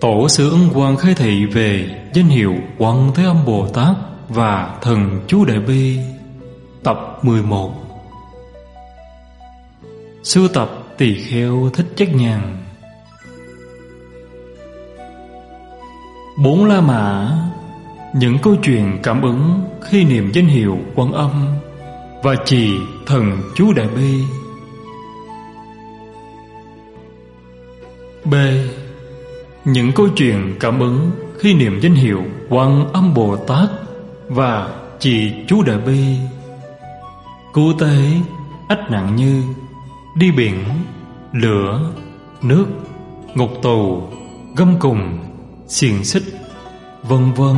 Tổ sư Ấn Quang khai thị về danh hiệu Quan Thế Âm Bồ Tát và Thần Chú Đại Bi. Tập 11. Sưu tập Tỳ Kheo Thích Chất Nhàn. 4 La Mã. Những câu chuyện cảm ứng khi niệm danh hiệu Quan Âm và trì Thần Chú Đại Bi. B. Những câu chuyện cảm ứng khi niệm danh hiệu Quan Âm Bồ Tát và trì Chú Đại Bi. Cứu tế, ách nạn như đi biển, lửa, nước, ngục tù, gông cùm, xiềng xích, vân vân.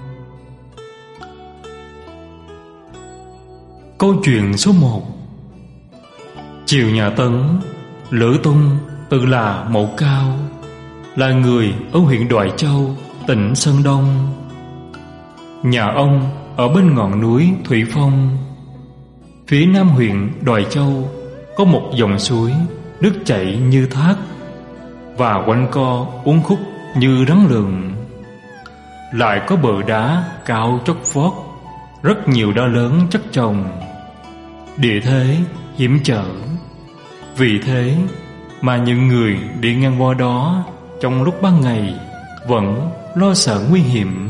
Câu chuyện số 1. Triều nhà Tấn, Lữ Tung tự là Mộ Cao, là người ở huyện Đoại Châu, tỉnh Sơn Đông. Nhà ông ở bên ngọn núi Thủy Phong. Phía nam huyện Đoại Châu có một dòng suối, nước chảy như thác và quanh co uốn khúc như rắn lượn. Lại có bờ đá cao chót vót, rất nhiều đá lớn chất chồng. Địa thế hiểm trở. Vì thế mà những người đi ngang qua đó trong lúc ban ngày vẫn lo sợ nguy hiểm.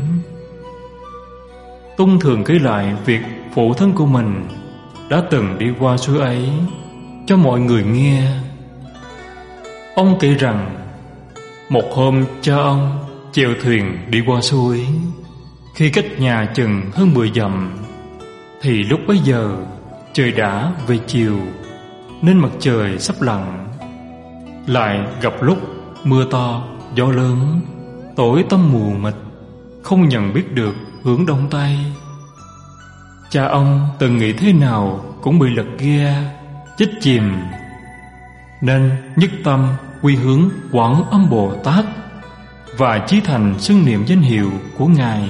Tung thường kể lại việc phụ thân của mình đã từng đi qua suối ấy cho mọi người nghe. Ông kể rằng một hôm cha ông chèo thuyền đi qua suối. Khi cách nhà chừng hơn 10 dặm thì lúc bấy giờ trời đã về chiều, nên mặt trời sắp lặn. Lại gặp lúc mưa to, gió lớn, tối tăm mù mịt, không nhận biết được hướng đông tây. Cha ông từng nghĩ thế nào cũng bị lật ghe, chết chìm, nên nhất tâm quy hướng Quán Âm Bồ Tát và chí thành xưng niệm danh hiệu của Ngài.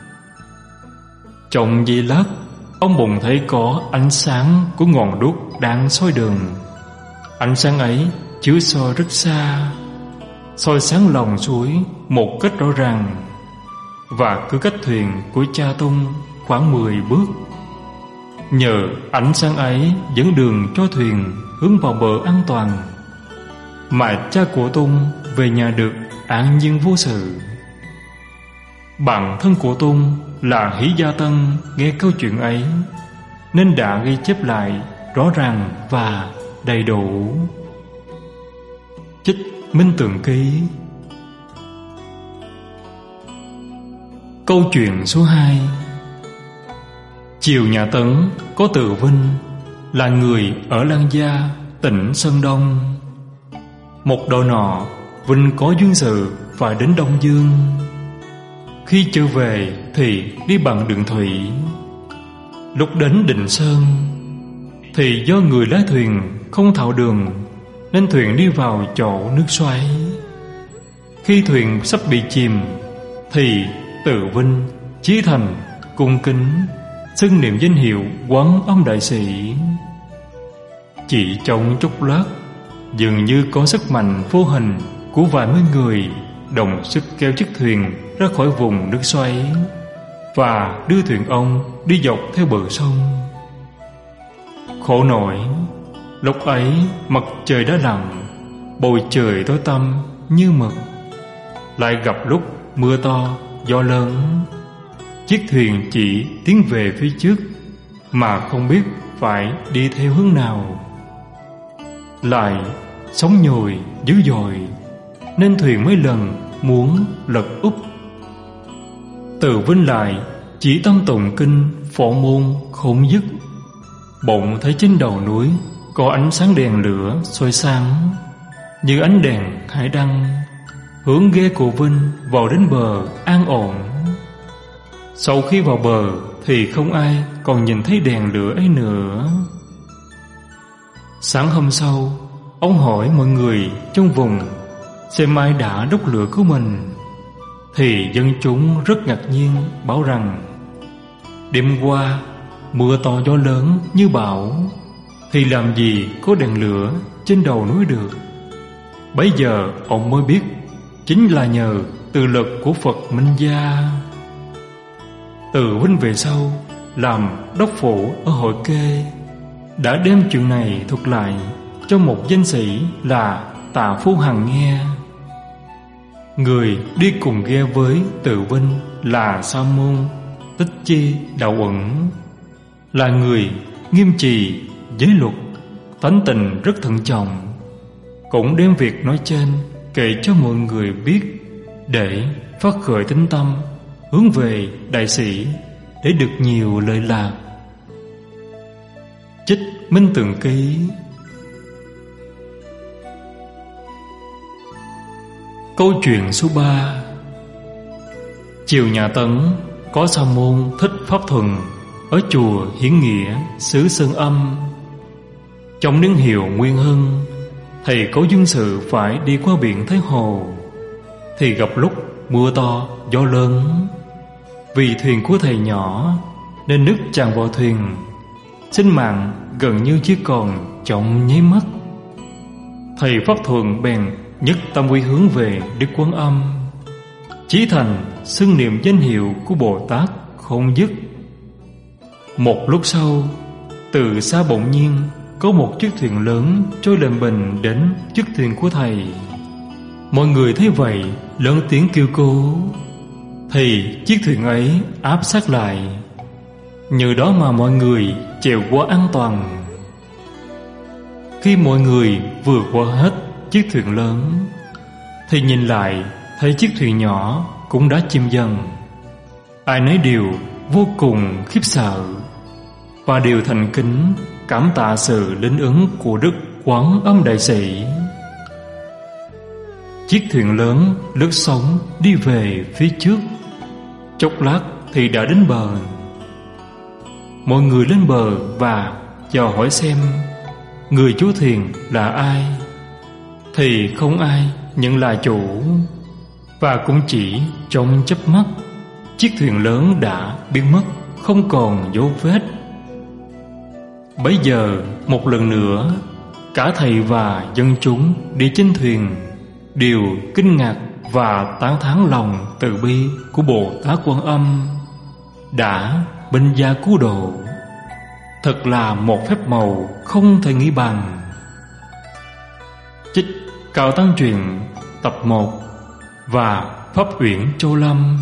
Trong giây lát, ông bỗng thấy có ánh sáng của ngọn đuốc đang soi đường. Ánh sáng ấy chiếu soi rất xa, soi sáng lòng suối một cách rõ ràng, và cứ cách thuyền của cha Tung khoảng 10 bước. Nhờ ánh sáng ấy dẫn đường cho thuyền hướng vào bờ an toàn, mà cha của Tung về nhà được an nhiên vô sự. Bạn thân của Tung là Hỷ Gia Tân nghe câu chuyện ấy, nên đã ghi chép lại rõ ràng và đầy đủ. Trích Minh Tường Ký. Câu chuyện số 2. Triều nhà Tấn có Từ Vinh, là người ở Lan Gia, tỉnh Sơn Đông. Một độ nọ, Vinh có duyên sự phải đến Đông Dương. Khi trở về thì đi bằng đường thủy. Lúc đến Định Sơn thì do người lái thuyền không thạo đường, nên thuyền đi vào chỗ nước xoáy. Khi thuyền sắp bị chìm thì Từ Vinh chí thành cung kính xưng niệm danh hiệu Quán Âm Đại Sĩ. Chỉ trong chốc lát, dường như có sức mạnh vô hình của vài mươi người đồng sức kéo chiếc thuyền ra khỏi vùng nước xoáy và đưa thuyền ông đi dọc theo bờ sông. Khổ nổi, lúc ấy mặt trời đã lặn, bầu trời tối tăm như mực. Lại gặp lúc mưa to, gió lớn. Chiếc thuyền chỉ tiến về phía trước mà không biết phải đi theo hướng nào. Lại sóng nhồi dữ dội, nên thuyền mấy lần muốn lật úp. Từ Vinh lại chỉ tâm tụng kinh Phổ Môn không dứt. Bỗng thấy trên đầu núi có ánh sáng đèn lửa soi sáng, như ánh đèn hải đăng, hướng ghe của Vinh vào đến bờ an ổn. Sau khi vào bờ thì không ai còn nhìn thấy đèn lửa ấy nữa. Sáng hôm sau, ông hỏi mọi người trong vùng xem ai đã đốt lửa của mình, thì dân chúng rất ngạc nhiên bảo rằng đêm qua mưa to gió lớn như bão, thì làm gì có đèn lửa trên đầu núi được. Bấy giờ ông mới biết chính là nhờ từ lực của Phật Minh Gia. Từ Vinh về sau làm đốc phủ ở Hội Kê, đã đem chuyện này thuật lại cho một danh sĩ là Tạ Phu Hằng nghe. Người đi cùng ghe với Từ Vinh là Sa Môn Tích Chi Đạo Uẩn, là người nghiêm trì giới luật, tánh tình rất thận trọng, cũng đem việc nói trên kể cho mọi người biết để phát khởi tín tâm hướng về đại sĩ để được nhiều lợi lạc. Trích Minh Tường Ký. Câu chuyện số 3. Triều nhà Tấn có Sa Môn Thích Pháp Thuần ở chùa Hiển Nghĩa, xứ Sơn Âm. Trong niên hiệu Nguyên Hưng, thầy có duyên sự phải đi qua biển Thái Hồ, thì gặp lúc mưa to gió lớn. Vì thuyền của thầy nhỏ nên nước tràn vào thuyền, sinh mạng gần như chỉ còn trong nháy mắt. Thầy Pháp Thuần bèn nhất tâm quy hướng về Đức Quan Âm, chí thành xưng niệm danh hiệu của Bồ Tát không dứt. Một lúc sau, từ xa bỗng nhiên có một chiếc thuyền lớn trôi lềnh bềnh đến chiếc thuyền của thầy. Mọi người thấy vậy lớn tiếng kêu cứu, thì chiếc thuyền ấy áp sát lại, nhờ đó mà mọi người chèo qua an toàn. Khi mọi người vừa qua hết chiếc thuyền lớn, thì nhìn lại thấy chiếc thuyền nhỏ cũng đã chìm dần. Ai nấy đều vô cùng khiếp sợ và đều thành kính cảm tạ sự linh ứng của Đức Quán Âm Đại Sĩ. Chiếc thuyền lớn lướt sóng đi về phía trước, chốc lát thì đã đến bờ. Mọi người lên bờ và dò hỏi xem người chủ thuyền là ai, thì không ai nhận là chủ. Và cũng chỉ trong chớp mắt, chiếc thuyền lớn đã biến mất không còn dấu vết. Bấy giờ một lần nữa, cả thầy và dân chúng đi trên thuyền đều kinh ngạc và tán thán lòng từ bi của Bồ Tát Quan Âm đã binh gia cứu độ. Thật là một phép màu không thể nghĩ bằng. Trích Cao Tăng Truyện tập 1 và Pháp Uyển Châu Lâm.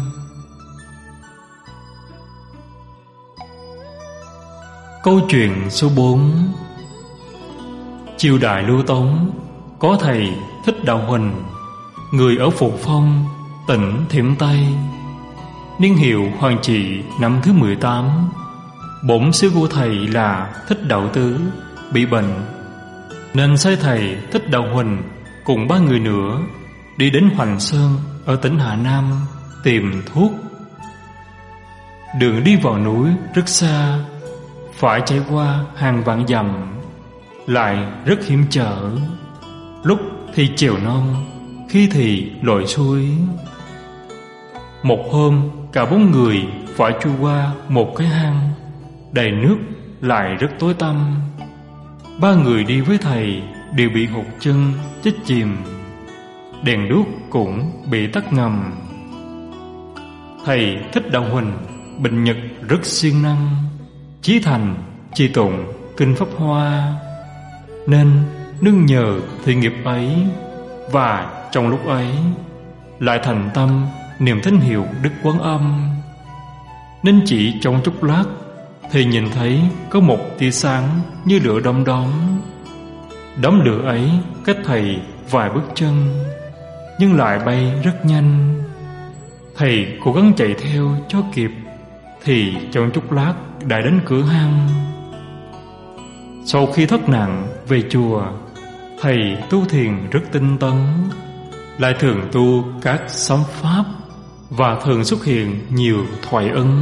Câu chuyện số 4. Triều đại Lưu Tống có thầy Thích Đạo Huỳnh, người ở Phục Phong, tỉnh Thiểm Tây. Niên hiệu Hoàng Trị năm thứ 18. Bổn sư của thầy là Thích Đạo Tứ bị bệnh, nên sai thầy Thích Đạo Huỳnh cùng 3 người nữa đi đến Hoành Sơn ở tỉnh Hà Nam tìm thuốc. Đường đi vào núi rất xa, phải trải qua hàng vạn dặm, lại rất hiểm trở. Lúc thì chèo non, khi thì lội suối. Một hôm, cả 4 người phải chui qua một cái hang đầy nước lại rất tối tăm. 3 người đi với thầy đều bị hụt chân chết chìm, đèn đuốc cũng bị tắt ngầm. Thầy Thích Đạo Huỳnh bệnh nhật rất siêng năng, chí thành trì tụng kinh Pháp Hoa, nên nương nhờ thị nghiệp ấy. Và trong lúc ấy lại thành tâm niệm thánh hiệu Đức Quán Âm, nên chỉ trong chốc lát thì nhìn thấy có một tia sáng như lửa đom đóm. Đốm lửa ấy cách thầy vài bước chân, nhưng lại bay rất nhanh. Thầy cố gắng chạy theo cho kịp, thì trong chốc lát đã đến cửa hang. Sau khi thoát nạn về chùa, thầy tu thiền rất tinh tấn, lại thường tu các sám pháp và thường xuất hiện nhiều thoại ấn.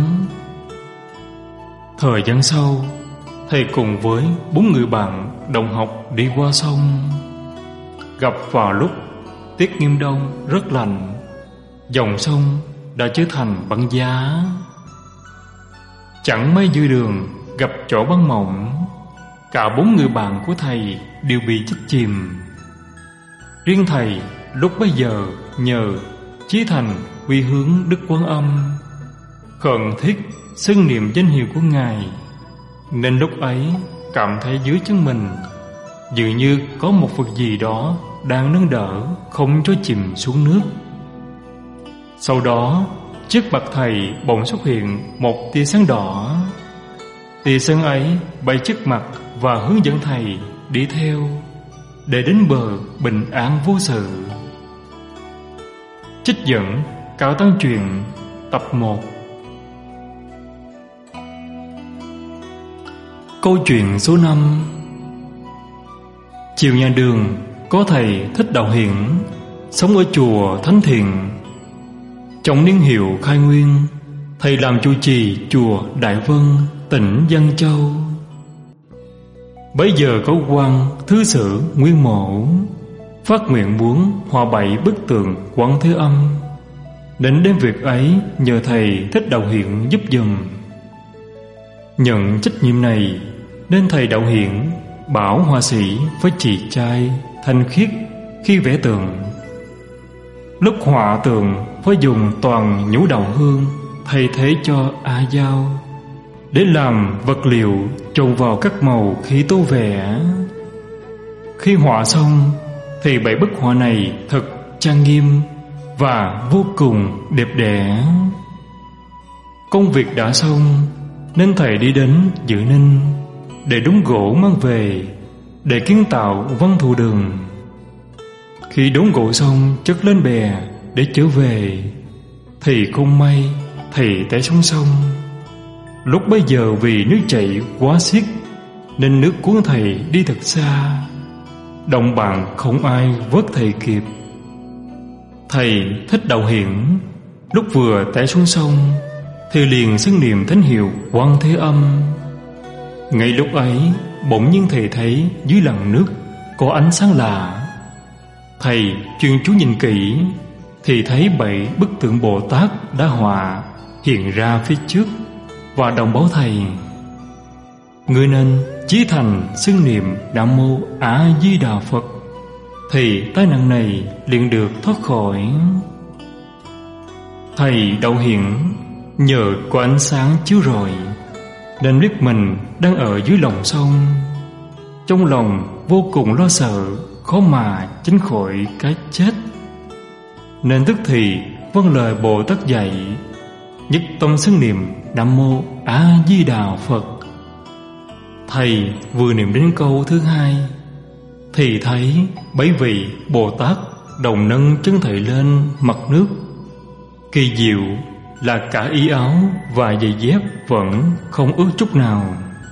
Thời gian sau, thầy cùng với 4 người bạn đồng học đi qua sông. Gặp vào lúc tiết nghiêm đông rất lạnh, dòng sông đã trở thành băng giá. Chẳng mấy dưới đường gặp chỗ băng mỏng, cả 4 người bạn của thầy đều bị chết chìm. Riêng thầy lúc bấy giờ nhờ chí thành quy hướng Đức Quan Âm, khẩn thiết xưng niệm danh hiệu của Ngài, nên lúc ấy cảm thấy dưới chân mình dường như có một vật gì đó đang nâng đỡ, không cho chìm xuống nước. Sau đó, trước mặt thầy bỗng xuất hiện một tia sáng đỏ. Tia sáng ấy bay trước mặt và hướng dẫn thầy đi theo để đến bờ bình an vô sự. Trích dẫn Cao Tăng Truyện tập 1. Câu chuyện số 5. Chiều nhà Đường có thầy Thích Đạo Hiển, sống ở chùa Thánh Thiện. Trong niên hiệu khai nguyên, thầy làm trụ trì chùa Đại Vân, tỉnh Giang Châu. Bấy giờ có quan thứ sử Nguyên Mổ phát nguyện muốn hòa bày bức tượng Quán Thế Âm, đến đến việc ấy nhờ thầy Thích Đạo Hiển giúp giùm. Nhận trách nhiệm này nên thầy Đạo Hiển bảo họa sĩ phải chỉ trai thanh khiết khi vẽ tượng. Lúc họa tượng phải dùng toàn nhũ đào hương thay thế cho a dao để làm vật liệu trộn vào các màu khi tô vẽ. Khi họa xong thì bảy bức họa này thật trang nghiêm và vô cùng đẹp đẽ. Công việc đã xong nên thầy đi đến Dự Ninh để đốn gỗ mang về để kiến tạo Văn Thù Đường. Khi đốn gỗ xong chất lên bè để trở về thì không may thầy té xuống sông. Lúc bấy giờ vì nước chảy quá xiết nên nước cuốn thầy đi thật xa, đồng bạn không ai vớt thầy kịp. Thầy Thích Đạo Hiển lúc vừa té xuống sông thì liền xưng niệm thánh hiệu Quan Thế Âm. Ngay lúc ấy bỗng nhiên thầy thấy dưới làn nước có ánh sáng lạ. Thầy chuyên chú nhìn kỹ thì thấy 7 bức tượng Bồ Tát đã họa hiện ra phía trước và đồng báo thầy: người nên chí thành xưng niệm Nam Mô A Di Đà Phật thì tai nạn này liền được thoát khỏi. Thầy Đạo Hiển nhờ có ánh sáng chiếu rọi nên biết mình đang ở dưới lòng sông. Trong lòng vô cùng lo sợ, khó mà tránh khỏi cái chết, nên tức thì vâng lời Bồ Tát dạy, nhất tâm xưng niệm Nam Mô A Di Đà Phật. Thầy vừa niệm đến câu thứ 2 thì thấy 7 vị Bồ Tát đồng nâng chân thầy lên mặt nước. Kỳ diệu là cả y áo và giày dép vẫn không ướt chút nào.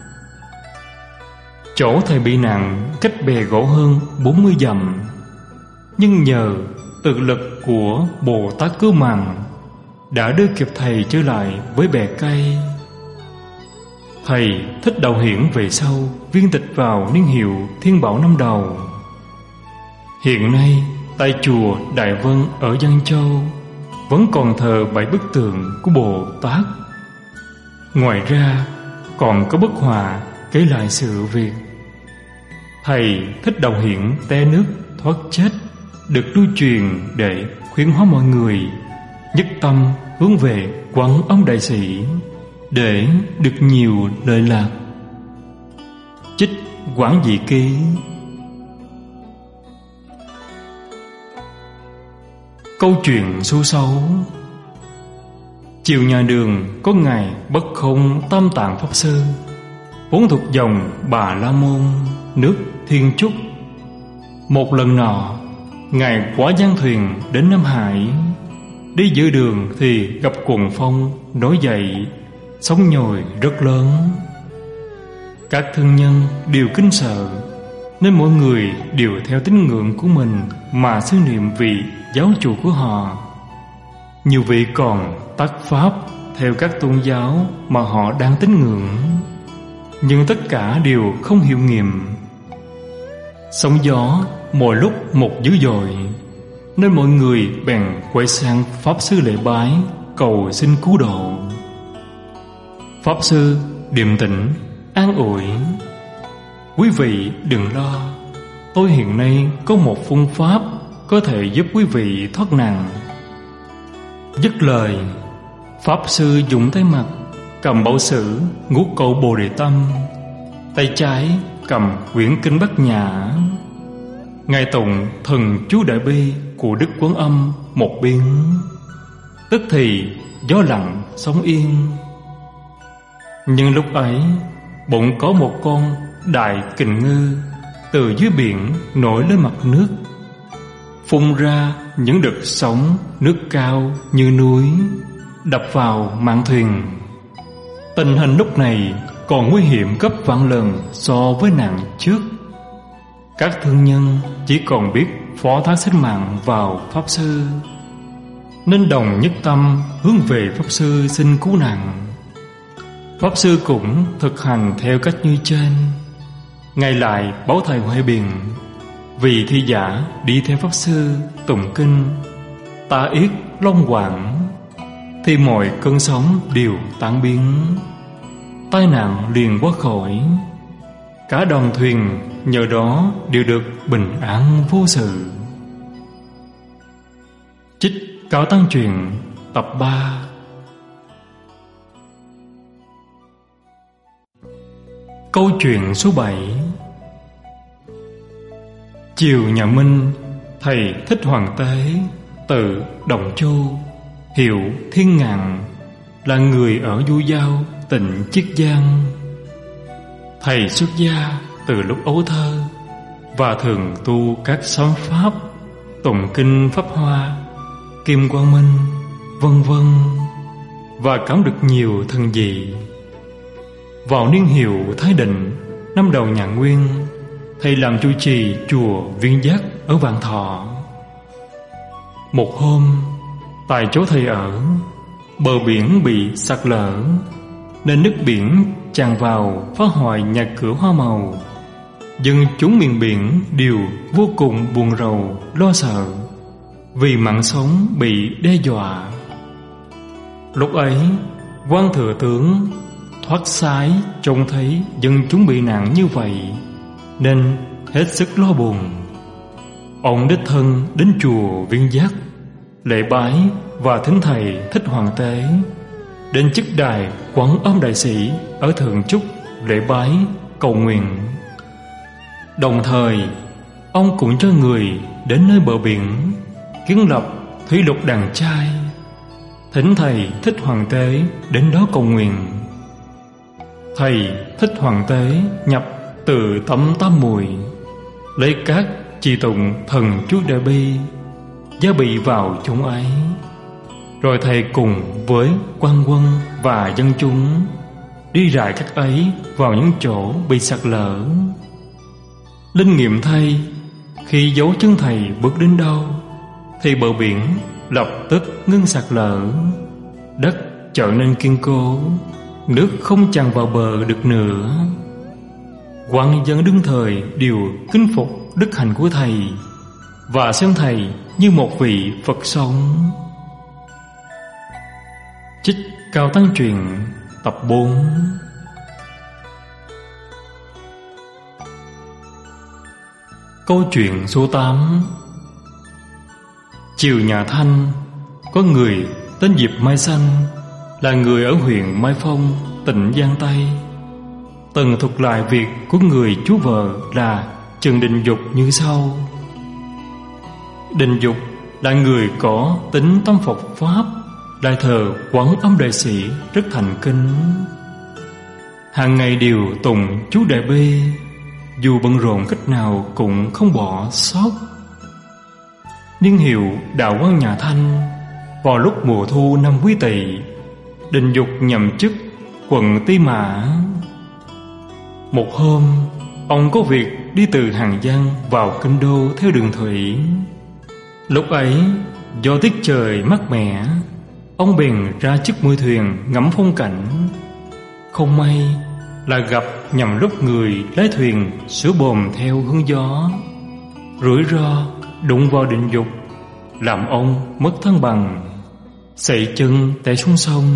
Chỗ thầy bị nạn cách bè gỗ hơn 40 dặm, nhưng nhờ tự lực của Bồ Tát Cứu Mạng đã đưa kịp thầy trở lại với bè cây. Thầy Thích Đạo Hiển về sau viên tịch vào niên hiệu Thiên Bảo năm Đầu. Hiện nay tại chùa Đại Vân ở Giang Châu vẫn còn thờ 7 bức tượng của Bồ Tát. Ngoài ra còn có bức họa kể lại sự việc thầy Thích Đạo Hiển té nước thoát chết được lưu truyền để khuyến hóa mọi người nhất tâm hướng về Quán Âm Đại Sĩ để được nhiều lợi lạc. Trích Quán Dị Ký. Câu chuyện số 6. Chiều nhà Đường có ngài Bất Không Tam Tạng Pháp Sư, vốn thuộc dòng Bà La Môn, nước Thiên Trúc. Một lần nọ ngài quá giang thuyền đến Nam Hải. Đi giữa đường thì gặp cuồng phong nổi dậy, sóng nhồi rất lớn. Các thương nhân đều kinh sợ nên mỗi người đều theo tín ngưỡng của mình mà xưng niệm vị giáo chủ của họ. Nhiều vị còn tác pháp theo các tôn giáo mà họ đang tín ngưỡng, nhưng tất cả đều không hiệu nghiệm. Sóng gió mỗi lúc một dữ dội nên mọi người bèn quay sang Pháp Sư lễ bái cầu xin cứu độ. Pháp Sư điềm tĩnh an ủi: quý vị đừng lo, tôi hiện nay có một phương pháp có thể giúp quý vị thoát nạn. Dứt lời, Pháp Sư dùng tay mặt cầm Bảo Sử ngũ câu Bồ Đề Tâm, tay trái cầm quyển kinh Bát Nhã. Ngài tụng thần chú Đại Bi của Đức Quán Âm một biến, tức thì gió lặng sóng yên. Nhưng lúc ấy bỗng có một con đại kình ngư từ dưới biển nổi lên mặt nước, phun ra những đợt sóng nước cao như núi, đập vào mạn thuyền. Tình hình lúc này còn nguy hiểm gấp vạn lần so với nạn trước. Các thương nhân chỉ còn biết phó thác sinh mạng vào Pháp Sư, nên đồng nhất tâm hướng về Pháp Sư xin cứu nạn. Pháp Sư cũng thực hành theo cách như trên. Ngài lại báo thầy Huệ Biện, vì thi giả đi theo Pháp Sư tụng kinh Ta Yết Long Quảng, thì mọi cơn sóng đều tan biến, tai nạn liền qua khỏi. Cả đoàn thuyền nhờ đó đều được bình an vô sự. Trích Cao Tăng Truyện tập 3. Câu chuyện số 7. Chiều nhà Minh, thầy Thích Hoàng Tế từ Đồng Châu, hiệu Thiên Ngạn, là người ở Du Giao, tỉnh Chiết Giang. Thầy xuất gia từ lúc ấu thơ và thường tu các sám pháp, tụng kinh Pháp Hoa, Kim Quang Minh, vân vân, và cảm được nhiều thần dị. Vào niên hiệu Thái Định, năm đầu nhà Nguyên, thầy làm trụ trì chùa Viên Giác ở Vạn Thọ. Một hôm, tại chỗ thầy ở, bờ biển bị sạt lở, nên nước biển tràn vào phá hoại nhà cửa hoa màu. Dân chúng miền biển đều vô cùng buồn rầu lo sợ, vì mạng sống bị đe dọa. Lúc ấy, quan thừa tướng thoát sái trông thấy dân chúng bị nạn như vậy, nên hết sức lo buồn. Ông đích thân đến chùa Viên Giác lễ bái và thỉnh thầy Thích Hoàng Tế đến chức đài Quán Âm Đại Sĩ ở Thượng Trúc lễ bái cầu nguyện. Đồng thời, ông cũng cho người đến nơi bờ biển kiến lập thủy lục đàn trai, thỉnh thầy Thích Hoàng Tế đến đó cầu nguyện. Thầy Thích Hoàng Tế nhập từ tấm Tam Muội, lấy cát trì tụng thần chú Đại Bi, gia bị vào chúng ấy. Rồi thầy cùng với quan quân và dân chúng đi rải cát ấy vào những chỗ bị sạt lở. Linh nghiệm thay, khi dấu chân thầy bước đến đâu, thì bờ biển lập tức ngưng sạt lở, đất trở nên kiên cố, nước không tràn vào bờ được nữa. Quan dân đương thời đều kính phục đức hạnh của thầy và xem thầy như một vị Phật sống. Trích Cao Tăng Truyện tập 4. Câu chuyện số 8. Chiều nhà Thanh, có người tên Diệp Mai Xanh, là người ở huyện Mai Phong, tỉnh Giang Tây, từng thuật lại việc của người chú vợ là Trần Định Dục như sau. Định Dục là người có tính tâm Phật Pháp, lại thờ Quán Âm Đại Sĩ rất thành kính, hàng ngày đều tụng chú Đại Bi, dù bận rộn cách nào cũng không bỏ sót. Niên hiệu đạo quan nhà Thanh, vào lúc mùa thu năm Quý Tỵ, Định Dục nhậm chức quận Tý Mã. Một hôm, ông có việc đi từ Hàng Giang vào kinh đô theo đường thủy. Lúc ấy, do tiết trời mát mẻ, ông bèn ra trước mũi thuyền ngắm phong cảnh. Không may là gặp nhầm lúc người lái thuyền sửa bồm theo hướng gió, rủi ro đụng vào Định Dục, làm ông mất thăng bằng, sậy chân té xuống sông.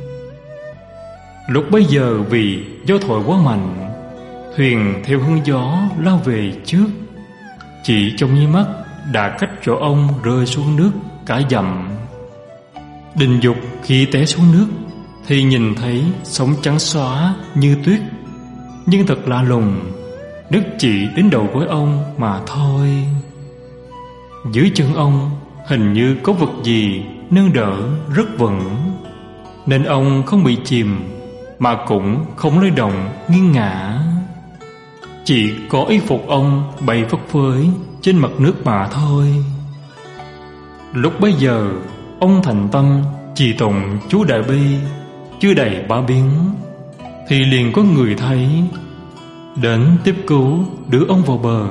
Lúc bấy giờ vì gió thổi quá mạnh, thuyền theo hướng gió lao về trước, chỉ trong nháy mắt đã cách chỗ ông rơi xuống nước cả dặm. Đình Dục khi té xuống nước thì nhìn thấy sóng trắng xóa như tuyết, nhưng thật lạ lùng, nước chỉ đến đầu gối ông mà thôi. Dưới chân ông hình như có vật gì nâng đỡ rất vững, nên ông không bị chìm mà cũng không lay động nghiêng ngả. Chỉ có y phục ông bay phất phới trên mặt nước mà thôi. Lúc bấy giờ ông thành tâm trì tụng chú Đại Bi chưa đầy 3 biến, thì liền có người thấy, đến tiếp cứu đưa ông vào bờ.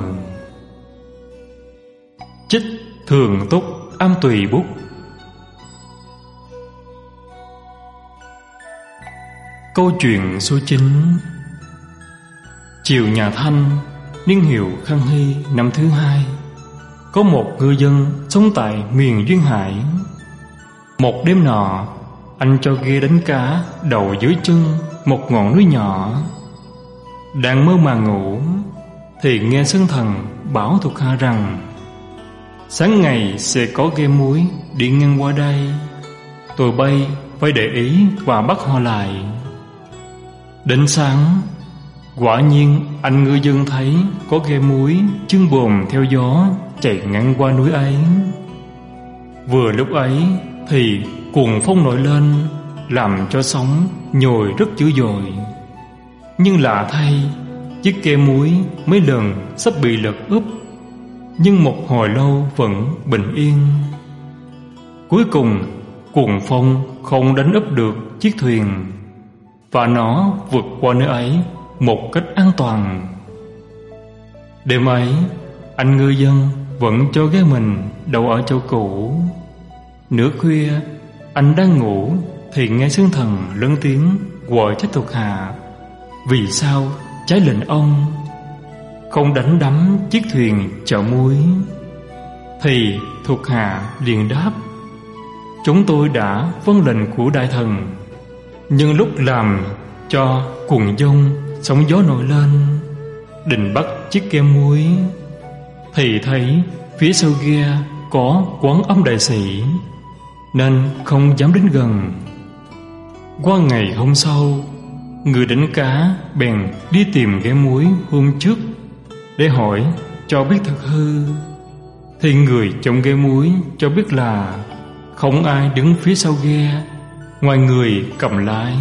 Trích Thường Túc Am Tùy Bút. Câu chuyện số 9. Triều nhà Thanh, niên hiệu Khang Hy năm thứ 2, có một ngư dân sống tại miền Duyên Hải. Một đêm nọ, anh cho ghe đánh cá đầu dưới chân một ngọn núi nhỏ. Đang mơ màng ngủ thì nghe Sơn Thần bảo thuộc hạ rằng sáng ngày sẽ có ghe muối đi ngang qua đây, tụi bay phải để ý và bắt họ lại. Đến sáng, quả nhiên anh ngư dân thấy có ghe muối chưng bùm theo gió chạy ngang qua núi ấy. Vừa lúc ấy thì cuồng phong nổi lên, làm cho sóng nhồi rất dữ dội. Nhưng lạ thay, chiếc ghe muối mấy lần sắp bị lật úp, nhưng một hồi lâu vẫn bình yên. Cuối cùng cuồng phong không đánh úp được chiếc thuyền, và nó vượt qua nơi ấy một cách an toàn. Đêm ấy, anh ngư dân vẫn cho ghe mình đậu ở chỗ cũ. Nửa khuya, anh đang ngủ thì nghe Sơn Thần lớn tiếng gọi trách thuộc hạ vì sao trái lệnh ông không đánh đắm chiếc thuyền chở muối. Thì thuộc hạ liền đáp: chúng tôi đã vâng lệnh của đại thần, nhưng lúc làm cho cuồng dông sóng gió nổi lên, định bắt chiếc ghe muối thì thấy phía sau ghe có Quán Âm đại sĩ, nên không dám đến gần. Qua ngày hôm sau, người đánh cá bèn đi tìm ghe muối hôm trước để hỏi cho biết thật hư. Thì người trong ghe muối cho biết là không ai đứng phía sau ghe ngoài người cầm lái.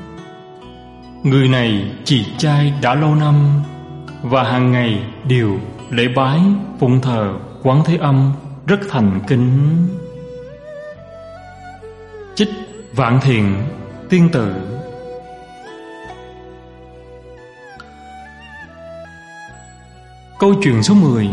Người này chỉ trai đã lâu năm và hàng ngày đều lễ bái phụng thờ Quán Thế Âm rất thành kính. Trích Vạn Thiện Tiên Tự. Câu chuyện số 10.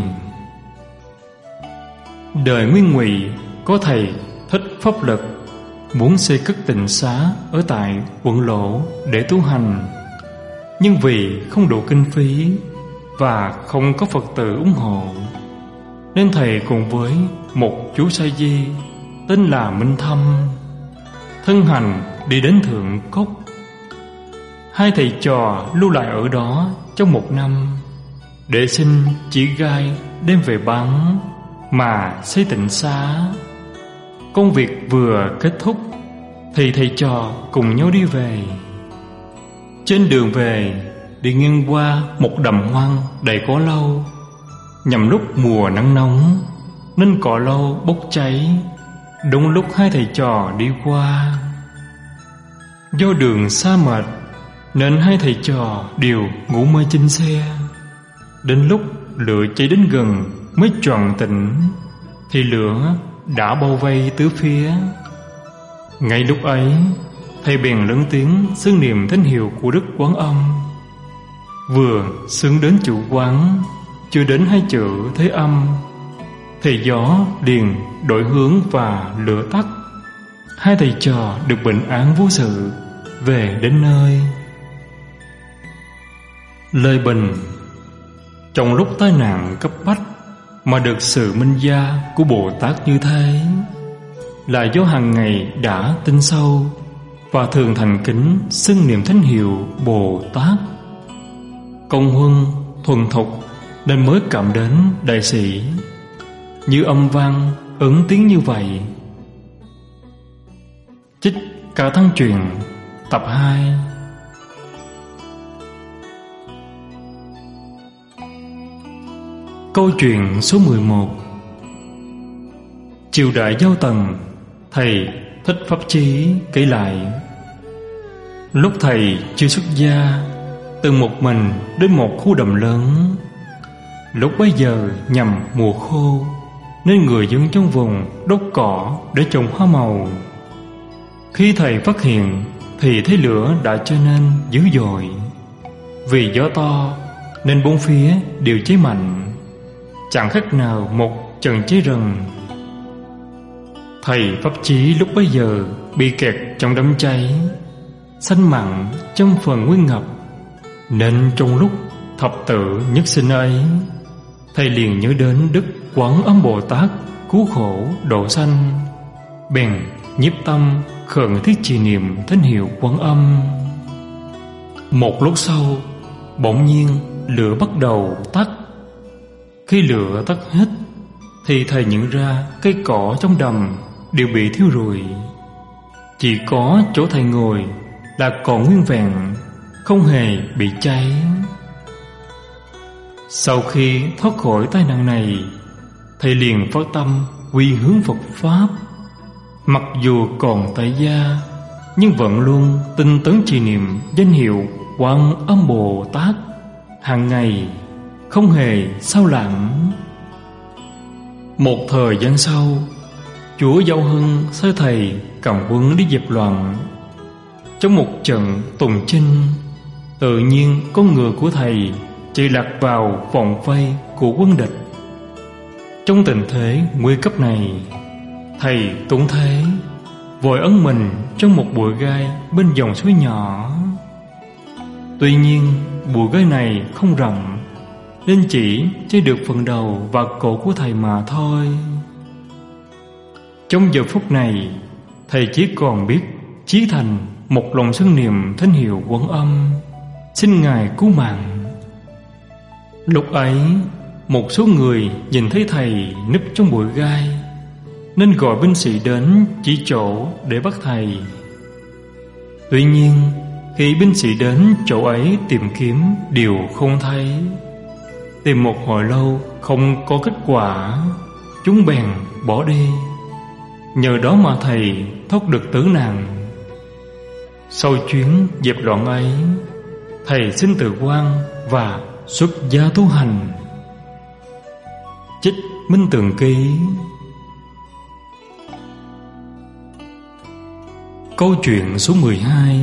Đời Nguyên Ngụy có thầy Thích Pháp Lực muốn xây cất tịnh xá ở tại quận Lỗ để tu hành, nhưng vì không đủ kinh phí và không có Phật tử ủng hộ, nên thầy cùng với một chú sa di tên là Minh Thâm thân hành đi đến Thượng Cốc. Hai thầy trò lưu lại ở đó trong 1 năm để xin chỉ gai đem về bán mà xây tịnh xá. Công việc vừa kết thúc thì thầy trò cùng nhau đi về. Trên đường về, đi ngang qua một đầm hoang đầy cỏ lau. Nhằm lúc mùa nắng nóng nên cỏ lau bốc cháy đúng lúc hai thầy trò đi qua. Do đường xa mệt nên hai thầy trò đều ngủ mê trên xe. Đến lúc lửa cháy đến gần mới choàng tỉnh thì lửa đã bao vây tứ phía. Ngay lúc ấy, thầy bèn lớn tiếng xưng niệm thánh hiệu của Đức Quán Âm. Vừa xưng đến chủ quán, chưa đến 2 chữ Thế Âm thì gió liền đổi hướng và lửa tắt. Hai thầy trò được bình an vô sự về đến nơi. Lời bình: trong lúc tai nạn cấp bách mà được sự minh gia của Bồ Tát như thế là do hàng ngày đã tin sâu và thường thành kính xưng niệm thánh hiệu Bồ Tát. Công huân thuần thục nên mới cảm đến đại sĩ. như âm vang ứng tiếng như vậy. Trích Cao Thắng Truyện tập 2. Câu chuyện số 11. Triều đại Giao Tần, thầy Thích Pháp Chí kể lại, lúc thầy chưa xuất gia, từng một mình đến một khu đầm lớn. Lúc bấy giờ nhằm mùa khô, nên người dân trong vùng đốt cỏ để trồng hoa màu. Khi thầy phát hiện thì thấy lửa đã trở nên dữ dội. Vì gió to nên bốn phía đều cháy mạnh, chẳng khác nào một trận cháy rừng. Thầy Pháp Chí lúc bấy giờ bị kẹt trong đám cháy, sanh mặn trong phần nguyên ngập. Nên trong lúc thập tự nhất sinh ấy, thầy liền nhớ đến Đức Quán Âm Bồ Tát cứu khổ độ sanh, bèn nhiếp tâm khẩn thiết trì niệm thánh hiệu Quán Âm. Một lúc sau, bỗng nhiên lửa bắt đầu tắt. Khi lửa tắt hết thì thầy nhận ra cây cỏ trong đầm đều bị thiêu rụi, chỉ có chỗ thầy ngồi là còn nguyên vẹn, không hề bị cháy. Sau khi thoát khỏi tai nạn này, thầy liền phát tâm quy hướng Phật Pháp. Mặc dù còn tại gia, nhưng vẫn luôn tinh tấn trì niệm danh hiệu Quan Âm Bồ Tát hàng ngày, không hề sao lãng. Một thời gian sau, chúa Giao Hưng sai thầy cầm quân đi dẹp loạn. Trong một trận tùng chinh, tự nhiên con ngựa của thầy chạy lạc vào vòng vây của quân địch. Trong tình thế nguy cấp này, thầy túng thế vội ấn mình trong một bụi gai bên dòng suối nhỏ. Tuy nhiên bụi gai này không rộng, nên chỉ che được phần đầu và cổ của thầy mà thôi. Trong giờ phút này, thầy chỉ còn biết chí thành một lòng xưng niệm thánh hiệu Quán Âm, xin Ngài cứu mạng. Lúc ấy, một số người nhìn thấy thầy núp trong bụi gai, nên gọi binh sĩ đến chỉ chỗ để bắt thầy. Tuy nhiên, khi binh sĩ đến chỗ ấy tìm kiếm đều không thấy. Tìm một hồi lâu không có kết quả, chúng bèn bỏ đi. Nhờ đó mà thầy thoát được tử nạn. Sau chuyến dẹp loạn ấy, thầy xin tự quan và xuất gia tu hành. Trích Minh Tường Ký. Câu chuyện số 12.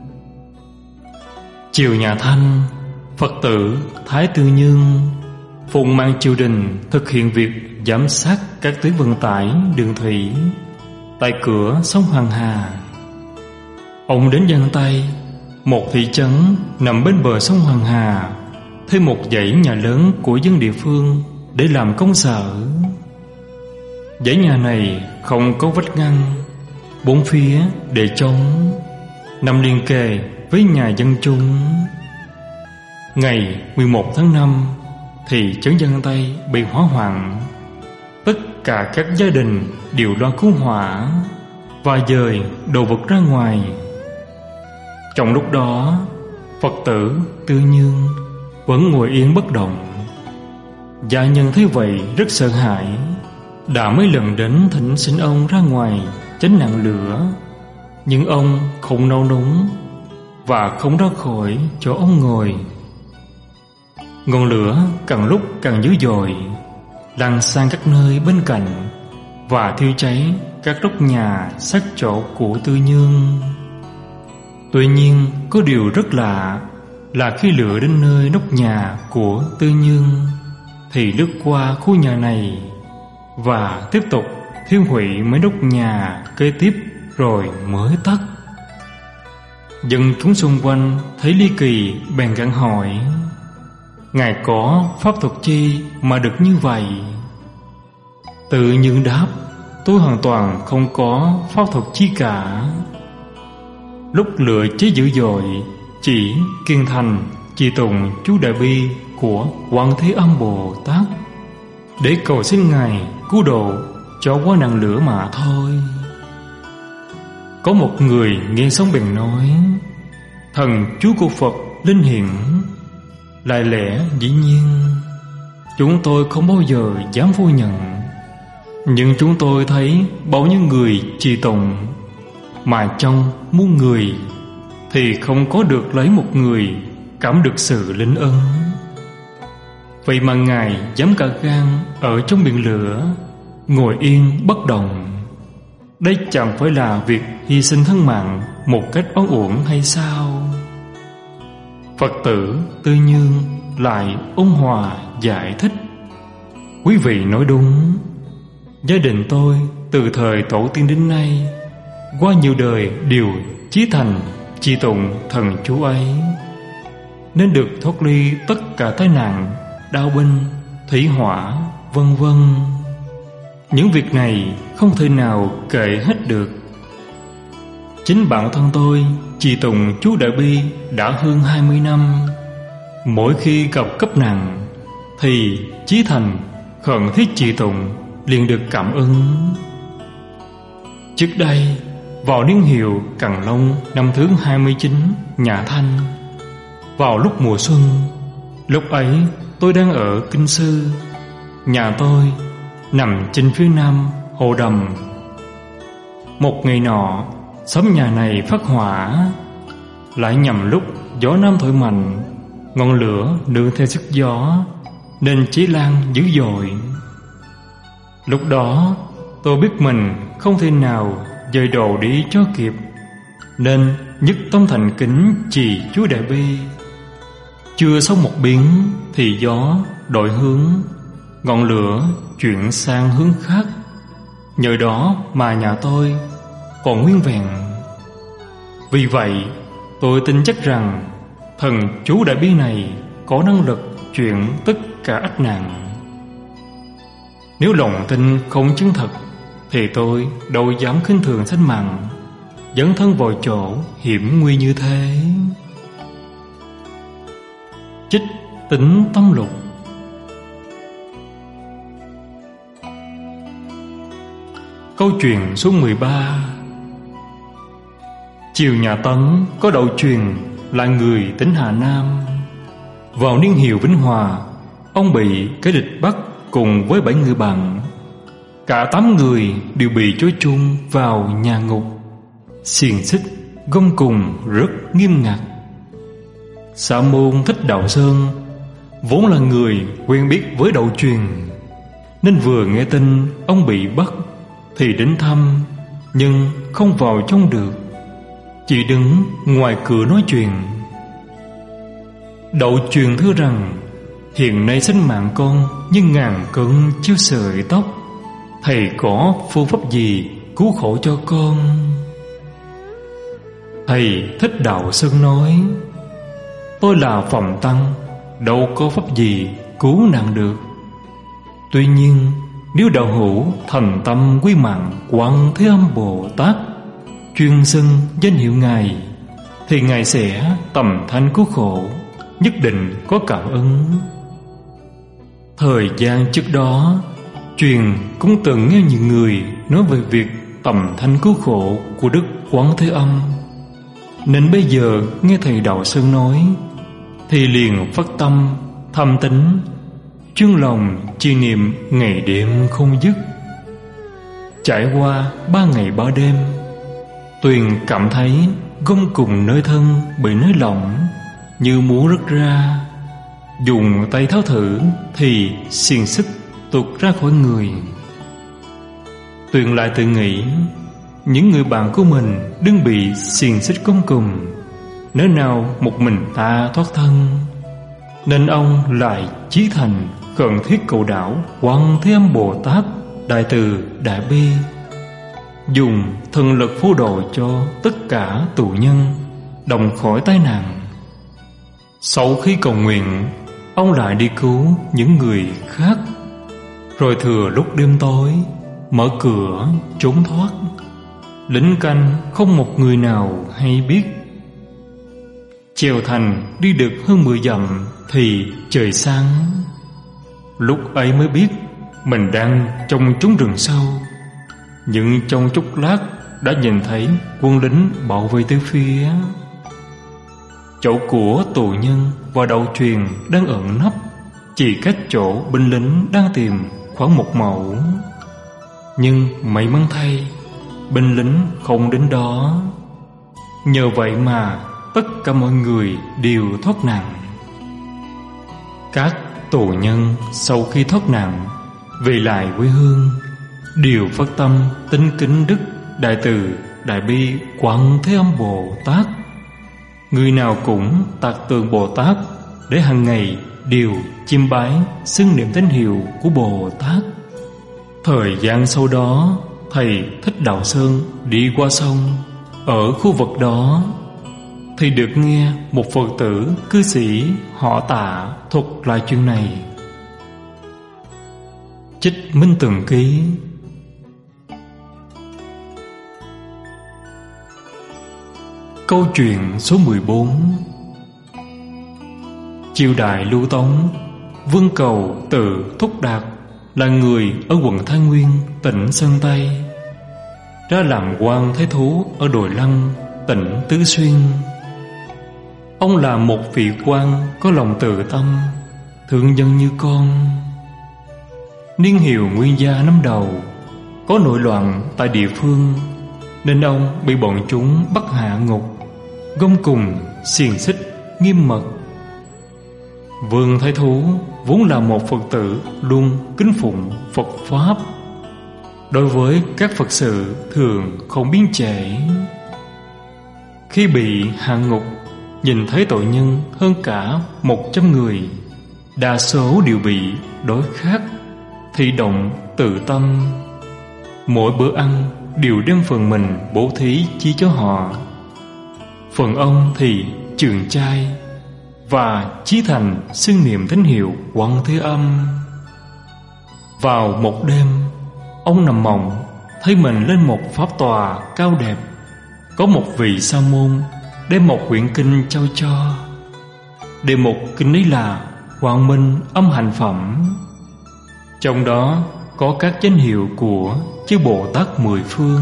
Triều nhà Thanh, Phật tử Thái Tư Nhương phụng mang triều đình thực hiện việc giám sát các tuyến vận tải đường thủy tại cửa sông Hoàng Hà. Ông đến Giang Tây, một thị trấn nằm bên bờ sông Hoàng Hà, thuê một dãy nhà lớn của dân địa phương để làm công sở. Dãy nhà này không có vách ngăn, bốn phía để trống, nằm liền kề với nhà dân chung. Ngày 11 tháng 5, thị trấn Giang Tây bị hỏa hoạn. Tất cả các gia đình đều lo cứu hỏa và dời đồ vật ra ngoài. Trong lúc đó, Phật tử Tư Nhương vẫn ngồi yên bất động. Gia nhân thấy vậy rất sợ hãi, đã mấy lần đến thỉnh xin ông ra ngoài tránh nạn lửa, nhưng ông không nao núng và không ra khỏi chỗ ông ngồi. Ngọn lửa càng lúc càng dữ dội, lan sang các nơi bên cạnh và thiêu cháy các nóc nhà sát chỗ của Tư Nhương. Tuy nhiên có điều rất lạ là khi lửa đến nơi nóc nhà của Tư Nhương thì lướt qua khu nhà này và tiếp tục thiêu hủy mấy nóc nhà kế tiếp rồi mới tắt. Dân chúng xung quanh thấy ly kỳ bèn gặng hỏi: Ngài có pháp thuật chi mà được như vậy? Tự Nhương đáp: Tôi hoàn toàn không có pháp thuật chi cả. Lúc lửa cháy dữ dội, chỉ kiên thành trì tụng chú Đại Bi của Quan Thế Âm Bồ Tát để cầu xin Ngài cứu độ cho quá nạn lửa mà thôi. Có một người nghe xong bèn nói: thần chú của Phật linh hiện. Lại lẽ dĩ nhiên, chúng tôi không bao giờ dám phủ nhận. Nhưng chúng tôi thấy bao nhiêu người trì tụng, mà trong muôn người thì không có được lấy một người cảm được sự linh ân. Vậy mà Ngài dám cả gan ở trong biển lửa, ngồi yên bất động. Đây chẳng phải là việc hy sinh thân mạng một cách oan uổng hay sao? Phật tử Tư Nhương lại ôn hòa giải thích: quý vị nói đúng. Gia đình tôi từ thời tổ tiên đến nay, qua nhiều đời đều chí thành trì tụng thần chú ấy, nên được thoát ly tất cả tai nạn, đao binh, thủy hỏa, vân vân. Những việc này không thể nào kể hết được. Chính bản thân tôi trì tụng chú Đại Bi đã hơn 20 năm. Mỗi khi gặp cấp nạn thì chí thành khẩn thiết trì tụng liền được cảm ứng. Trước đây, vào niên hiệu Càn Long năm thứ 29 nhà Thanh, vào lúc mùa xuân, lúc ấy tôi đang ở Kinh Sư. Nhà tôi nằm trên phía nam hồ Đầm. Một ngày nọ, xóm nhà này phát hỏa. Lại nhằm lúc gió nam thổi mạnh, ngọn lửa nương theo sức gió nên cháy lan dữ dội. Lúc đó tôi biết mình không thể nào dời đồ đi cho kịp, nên nhất tâm thành kính trì chú Đại Bi. Chưa xong một biến thì gió đổi hướng, ngọn lửa chuyển sang hướng khác. Nhờ đó mà nhà tôi còn nguyên vẹn. Vì vậy tôi tin chắc rằng thần chú Đại Bi này có năng lực chuyển tất cả ách nạn. Nếu lòng tin không chứng thực thì tôi đâu dám khinh thường sinh mạng, dấn thân vào chỗ hiểm nguy như thế. Trích Tính Tâm Lục. Câu chuyện số 13. Triều nhà Tấn có đậu truyền là người tỉnh Hà Nam. Vào niên hiệu Vĩnh Hòa, ông bị kẻ địch bắt cùng với 7 người bạn. Cả 8 người đều bị trói chung vào nhà ngục. Xiềng xích gông cùng rất nghiêm ngặt. Sa môn Thích Đạo Sơn vốn là người quen biết với đậu truyền, nên vừa nghe tin ông bị bắt thì đến thăm, nhưng không vào trong được, chỉ đứng ngoài cửa nói chuyện. Đậu truyền thưa rằng: hiện nay sinh mạng con như ngàn cân treo sợi tóc, thầy có phương pháp gì cứu khổ cho con? Thầy Thích Đạo Sơn nói: tôi là Phạm Tăng, đâu có pháp gì cứu nạn được. Tuy nhiên nếu đạo hữu thành tâm quy mạng Quan Thế Âm Bồ Tát, chuyên xưng danh hiệu Ngài, thì Ngài sẽ tầm thanh cứu khổ, nhất định có cảm ứng. Thời gian trước đó, truyền cũng từng nghe nhiều người nói về việc tầm thanh cứu khổ của Đức Quán Thế Âm, nên bây giờ nghe thầy Đạo Sơn nói thì liền phát tâm thầm tính, chuyên lòng trì niệm ngày đêm không dứt. Trải qua 3 ngày 3 đêm, Tuyền cảm thấy gông cùng nơi thân bị nới lỏng, như muốn rớt ra. Dùng tay tháo thử thì xiềng xích tuột ra khỏi người. Tuyền lại tự nghĩ, những người bạn của mình đừng bị xiềng xích gông cùng, nếu nào một mình ta thoát thân. Nên ông lại chí thành khẩn thiết cầu đạo Quan Thế Âm Bồ Tát Đại Từ Đại Bi, dùng thần lực phù độ cho tất cả tù nhân đồng khỏi tai nạn. Sau khi cầu nguyện, ông lại đi cứu những người khác, rồi thừa lúc đêm tối mở cửa trốn thoát. Lính canh không một người nào hay biết. Chèo thành đi được hơn 10 dặm thì trời sáng. Lúc ấy mới biết mình đang trong chốn rừng sâu, nhưng trong chốc lát đã nhìn thấy quân lính bảo vệ tứ phía. Chỗ của tù nhân và đậu thuyền đang ẩn nấp chỉ cách chỗ binh lính đang tìm khoảng 1 mẫu. Nhưng may mắn thay, binh lính không đến đó. Nhờ vậy mà tất cả mọi người đều thoát nạn. Các tù nhân sau khi thoát nạn về lại quê hương đều phát tâm tín kính Đức Đại Từ Đại Bi Quảng Thế Âm Bồ Tát. Người nào cũng tạc tượng Bồ Tát để hàng ngày đều chiêm bái xưng niệm tín hiệu của Bồ Tát. Thời gian sau đó, thầy Thích Đạo Sơn đi qua sông ở khu vực đó thì được nghe một Phật tử cư sĩ họ Tạ thuật lại chuyện này. Trích Minh Tường Ký. Câu chuyện số 14. Triều đại Lưu Tống, Vương Cầu Từ Thúc Đạt là người ở quận Thái Nguyên, tỉnh Sơn Tây, ra làm quan thái thú ở Đồi Lăng, tỉnh Tứ Xuyên. Ông là một vị quan có lòng từ tâm, thương dân như con. Niên hiệu Nguyên Gia năm đầu, có nội loạn tại địa phương, nên ông bị bọn chúng bắt hạ ngục, gông cùng xiềng xích nghiêm mật. Vương thái thú vốn là một Phật tử luôn kính phụng Phật Pháp, đối với các Phật sự thường không biến trễ. Khi bị hạ ngục, nhìn thấy tội nhân hơn cả 100 người, đa số đều bị đói khát, thì động từ tâm. Mỗi bữa ăn đều đem phần mình bố thí chi cho họ. Phần ông thì trường chay và chí thành xưng niệm tín hiệu Quảng Thế Âm. Vào một đêm, ông nằm mộng thấy mình lên một pháp tòa cao đẹp. Có một vị sa môn đem một quyển kinh trao cho. Đề mục kinh ấy là Quang Minh Âm Hạnh Phẩm. Trong đó có các danh hiệu của chư Bồ Tát 10 phương.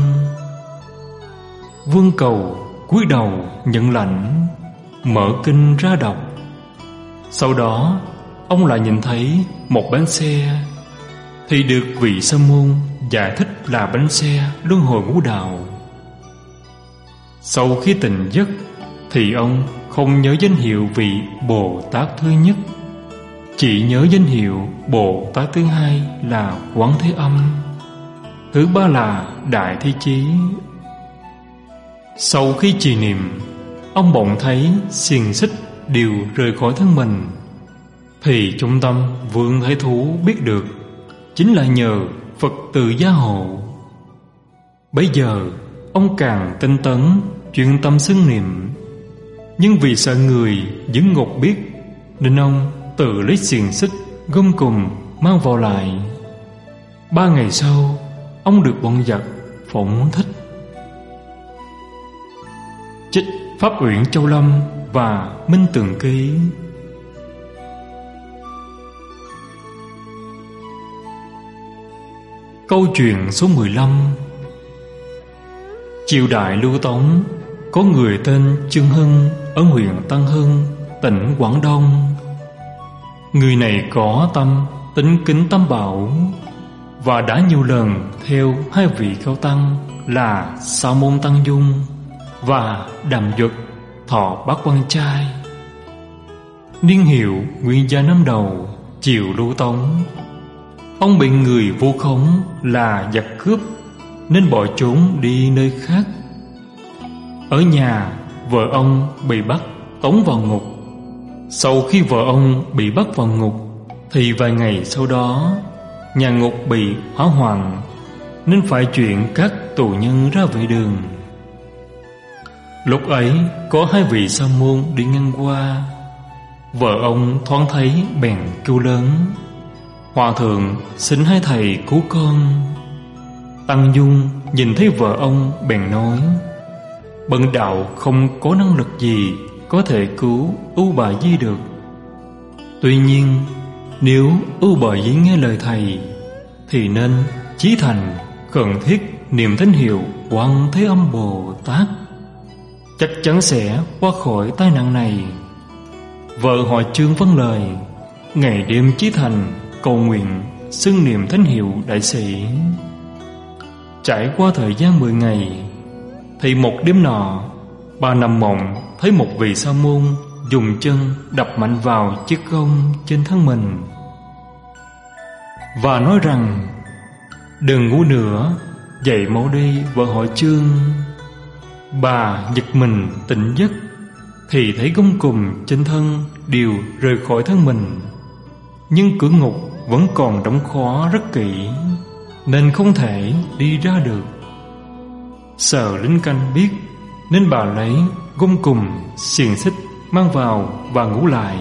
Vương Cầu cúi đầu nhận lãnh, mở kinh ra đọc. Sau đó ông lại nhìn thấy một bánh xe, thì được vị sa môn giải thích là bánh xe luân hồi ngũ đạo. Sau khi tỉnh giấc thì ông không nhớ danh hiệu vị Bồ Tát thứ nhất, chỉ nhớ danh hiệu Bồ Tát thứ hai là Quán Thế Âm, thứ ba là Đại Thế Chí. Sau khi trì niệm, ông bỗng thấy xiềng xích đều rời khỏi thân mình. Thì trung tâm Vương Thái Thú biết được chính là nhờ Phật từ gia hộ. Bấy giờ ông càng tinh tấn chuyên tâm xưng niệm. Nhưng vì sợ người chứng ngục biết, nên ông tự lấy xiềng xích gom cùng mang vào lại. 3 ngày sau, ông được bọn giặc phóng thích. Trích Pháp Uyển Châu Lâm và Minh Tường Ký. Câu chuyện số 15. Triều đại Lưu Tống, có người tên Trương Hưng ở huyện Tân Hưng, tỉnh Quảng Đông. Người này có tâm tín kính Tam Bảo và đã nhiều lần theo 2 vị cao tăng là Sa Môn Tăng Dung và Đàm Duật thọ bát quan trai. Niên hiệu Nguyên Gia năm đầu, triều Lưu Tống, ông bị người vu khống là giặc cướp nên bỏ trốn đi nơi khác. Ở nhà, vợ ông bị bắt tống vào ngục. Sau khi vợ ông bị bắt vào ngục thì vài ngày sau đó nhà ngục bị hỏa hoạn, nên phải chuyển các tù nhân ra vệ đường. Lúc ấy có 2 vị sa môn đi ngang qua. Vợ ông thoáng thấy bèn kêu lớn: "Hòa thượng, xin hai thầy cứu con." Tăng Dung nhìn thấy vợ ông bèn nói: "Bần đạo không có năng lực gì có thể cứu Ưu Bà Di được. Tuy nhiên nếu Ưu Bà Di nghe lời thầy thì nên chí thành khẩn thiết niệm thánh hiệu Quan Thế Âm Bồ Tát, chắc chắn sẽ qua khỏi tai nạn này. Vợ họ Chương vâng lời, ngày đêm chí thành cầu nguyện xưng niệm thánh hiệu đại sĩ. Trải qua thời gian 10 ngày, thì một đêm nọ, bà nằm mộng thấy một vị sa môn dùng chân đập mạnh vào chiếc gông trên thân mình và nói rằng: đừng ngủ nữa, dậy mau đi vợ họ Chương. Bà giật mình tỉnh giấc thì thấy gông cùm trên thân đều rời khỏi thân mình, nhưng cửa ngục vẫn còn đóng khóa rất kỹ, nên không thể đi ra được. Sợ lính canh biết, nên bà lấy gông cùm xiềng xích mang vào và ngủ lại.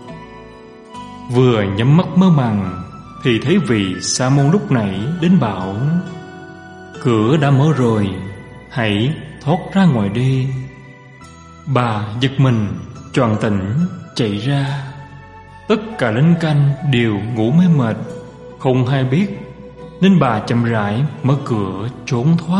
Vừa nhắm mắt mơ màng thì thấy vị sa môn lúc nãy đến bảo: cửa đã mở rồi, hãy thoát ra ngoài đi. Bà giật mình choàng tỉnh chạy ra. Tất cả lính canh đều ngủ mê mệt, không hay biết, nên bà chậm rãi mở cửa trốn thoát.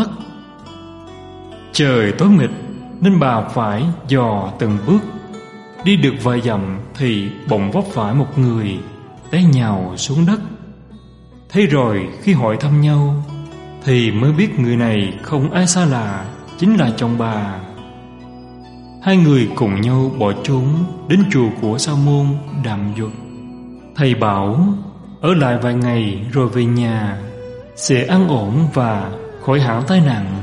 Trời tối mịt nên bà phải dò từng bước. Đi được vài dặm thì bỗng vấp phải một người té nhào xuống đất. Thế rồi khi hỏi thăm nhau thì mới biết người này không ai xa lạ, chính là chồng bà. Hai người cùng nhau bỏ trốn đến chùa của sa môn Đạm Duật. Thầy bảo ở lại vài ngày rồi về nhà sẽ an ổn và khỏi hẳn tai nạn.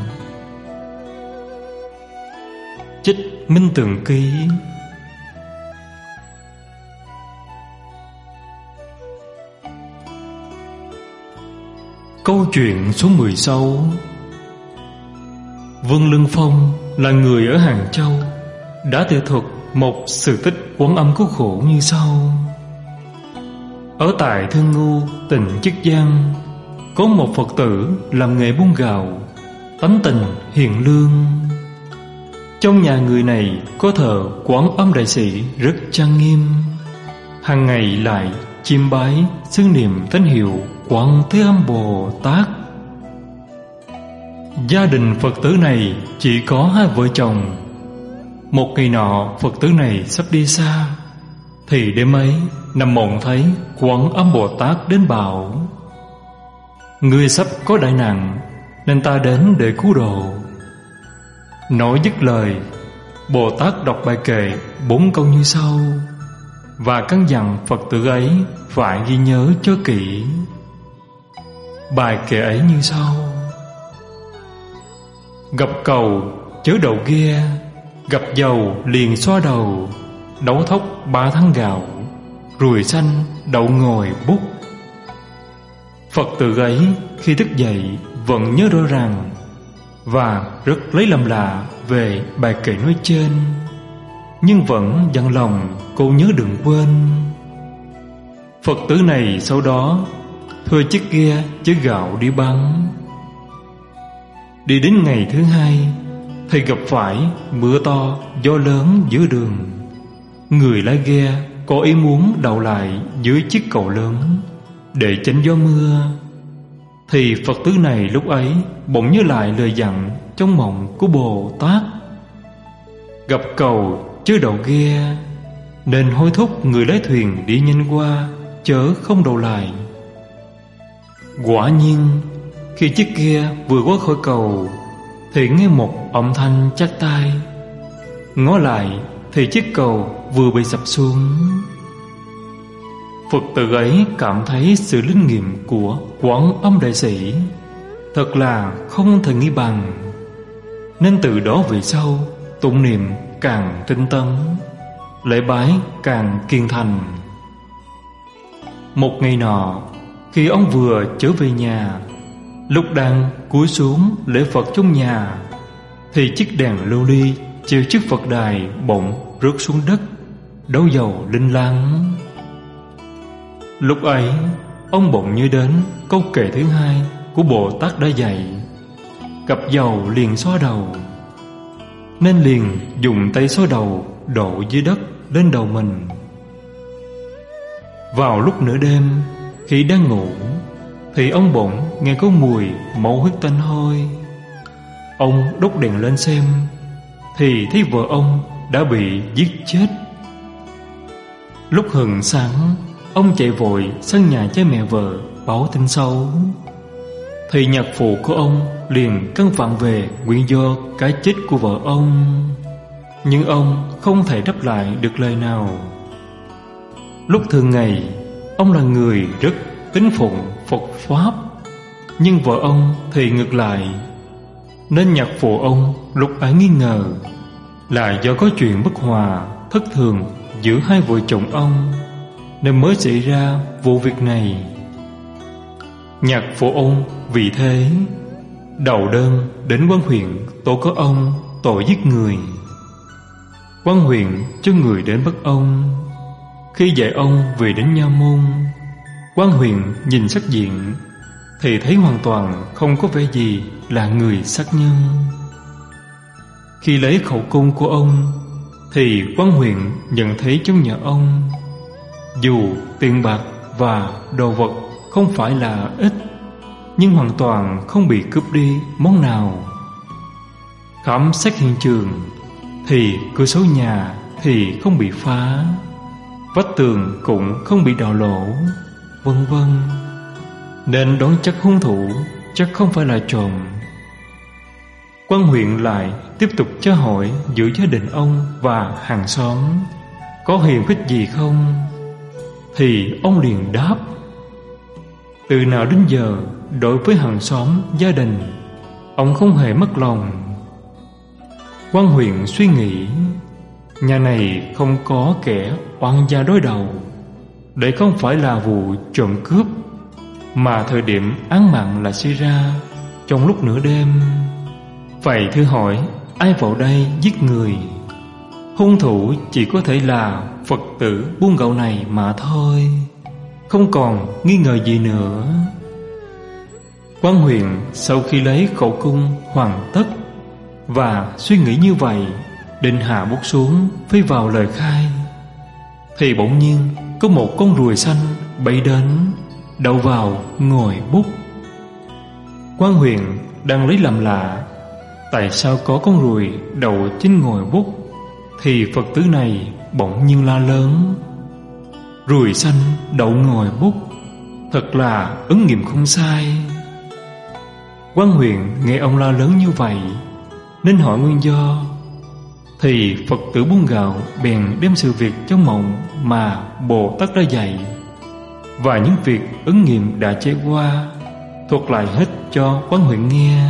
Trích Minh Tường Ký. Câu chuyện số 16. Vương Lương Phong là người ở Hàng Châu, đã tường thuật một sự tích Quán Âm cứu khổ như sau. Ở tại Thương Ngu, tỉnh Chiết Giang, có một Phật tử làm nghề buôn gạo, tánh tình hiền lương. Trong nhà người này có thờ Quán Âm đại sĩ rất trang nghiêm, hàng ngày lại chiêm bái xưng niệm thánh hiệu Quan Thế Âm Bồ Tát. Gia đình Phật tử này chỉ có hai vợ chồng. Một ngày nọ Phật tử này sắp đi xa, thì đêm ấy nằm mộng thấy Quan Âm Bồ Tát đến bảo: người sắp có đại nạn, nên ta đến để cứu độ. Nói dứt lời, Bồ Tát đọc bài kệ 4 câu như sau, và căn dặn Phật tử ấy phải ghi nhớ cho kỹ. Bài kệ ấy như sau: gặp cầu chớ đậu ghe, gặp dầu liền xoa đầu, đấu thóc 3 tháng gạo, ruồi xanh đậu ngồi bút. Phật tử ấy khi thức dậy vẫn nhớ rõ ràng và rất lấy làm lạ về bài kệ nói trên, nhưng vẫn dặn lòng cô nhớ đừng quên. Phật tử này sau đó thuê chiếc ghe chở gạo đi bán. Đi đến ngày thứ hai thì gặp phải mưa to gió lớn giữa đường. Người lái ghe có ý muốn đậu lại dưới chiếc cầu lớn để tránh gió mưa. Thì Phật tử này lúc ấy bỗng nhớ lại lời dặn trong mộng của Bồ Tát: gặp cầu chớ đậu ghe, nên hối thúc người lái thuyền đi nhanh qua, chớ không đậu lại. Quả nhiên khi chiếc ghe vừa qua khỏi cầu thì nghe một âm thanh chát tai. Ngó lại thì chiếc cầu vừa bị sập xuống. Phật tử ấy cảm thấy sự linh nghiệm của Quán Âm đại sĩ thật là không thể nghĩ bằng, nên từ đó về sau tụng niệm càng tinh tấn, lễ bái càng kiên thành. Một ngày nọ, khi ông vừa trở về nhà, lúc đang cúi xuống lễ Phật trong nhà, thì chiếc đèn lưu ly treo trước Phật đài bỗng rớt xuống đất, đấu dầu linh láng. Lúc ấy ông bỗng nhớ đến câu kệ thứ hai của Bồ Tát đã dạy: gặp dầu liền xoa đầu, nên liền dùng tay xoa đầu đổ dưới đất lên đầu mình. Vào lúc nửa đêm, khi đang ngủ thì ông bỗng nghe có mùi máu huyết tanh hôi. Ông đốt đèn lên xem thì thấy vợ ông đã bị giết chết. Lúc hừng sáng, ông chạy vội sang nhà cha mẹ vợ báo tin xấu. Thì nhạc phụ của ông liền căn vặn về nguyên do cái chết của vợ ông, nhưng ông không thể đáp lại được lời nào. Lúc thường ngày, ông là người rất tín phụng Phật Pháp, nhưng vợ ông thì ngược lại. Nên nhạc phụ ông lúc ấy nghi ngờ là do có chuyện bất hòa thất thường giữa hai vợ chồng ông nên mới xảy ra vụ việc này. Nhạc phụ ông vì thế đầu đơn đến quan huyện tố có ông tội giết người. Quan huyện cho người đến bắt ông. Khi dạy ông về đến nha môn, quan huyện nhìn sắc diện thì thấy hoàn toàn không có vẻ gì là người sát nhân. Khi lấy khẩu cung của ông thì quan huyện nhận thấy trong nhà ông dù tiền bạc và đồ vật không phải là ít, nhưng hoàn toàn không bị cướp đi món nào. Khám xét hiện trường thì cửa sổ nhà thì không bị phá, vách tường cũng không bị đào lỗ, vân vân, nên đoán chắc hung thủ chắc không phải là trộm. Quan huyện lại tiếp tục tra hỏi giữa gia đình ông và hàng xóm có hiềm khích gì không, thì ông liền đáp: từ nào đến giờ đối với hàng xóm gia đình ông không hề mất lòng. Quan huyện suy nghĩ, nhà này không có kẻ oan gia đối đầu, đây không phải là vụ trộm cướp, mà thời điểm án mạng lại xảy ra trong lúc nửa đêm. Vậy thử hỏi ai vào đây giết người? Hung thủ chỉ có thể là Phật tử buôn gạo này mà thôi, không còn nghi ngờ gì nữa. Quan huyện sau khi lấy khẩu cung hoàn tất và suy nghĩ như vậy, định hạ bút xuống phê vào lời khai, thì bỗng nhiên có một con ruồi xanh bay đến đậu vào ngòi bút. Quan huyện đang lấy làm lạ tại sao có con ruồi đậu trên ngòi bút, thì Phật tử này bỗng nhiên la lớn: ruồi xanh đậu ngòi bút, thật là ứng nghiệm không sai. Quan huyện nghe ông la lớn như vậy nên hỏi nguyên do, thì Phật tử buôn gạo bèn đem sự việc trong mộng mà Bồ Tát đã dạy và những việc ứng nghiệm đã trải qua thuật lại hết cho quan huyện nghe.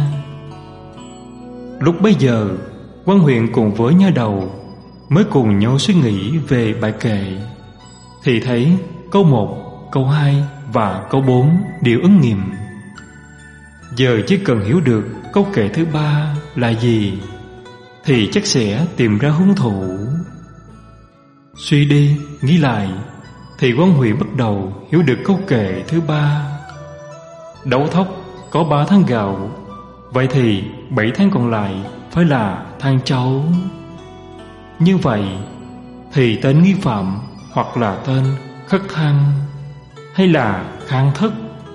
Lúc bấy giờ, quan huyện cùng với nha đầu mới cùng nhau suy nghĩ về bài kệ, thì thấy câu 1, câu 2 và câu 4 đều ứng nghiệm. Giờ chỉ cần hiểu được câu kệ thứ 3 là gì thì chắc sẽ tìm ra hung thủ. Suy đi nghĩ lại thì quan huyện bắt đầu hiểu được câu kệ thứ 3. Đấu thóc có 3 tháng gạo, vậy thì 7 tháng còn lại phải là than chấu. Như vậy thì tên nghi phạm hoặc là tên Khất Than hay là Khang Thất.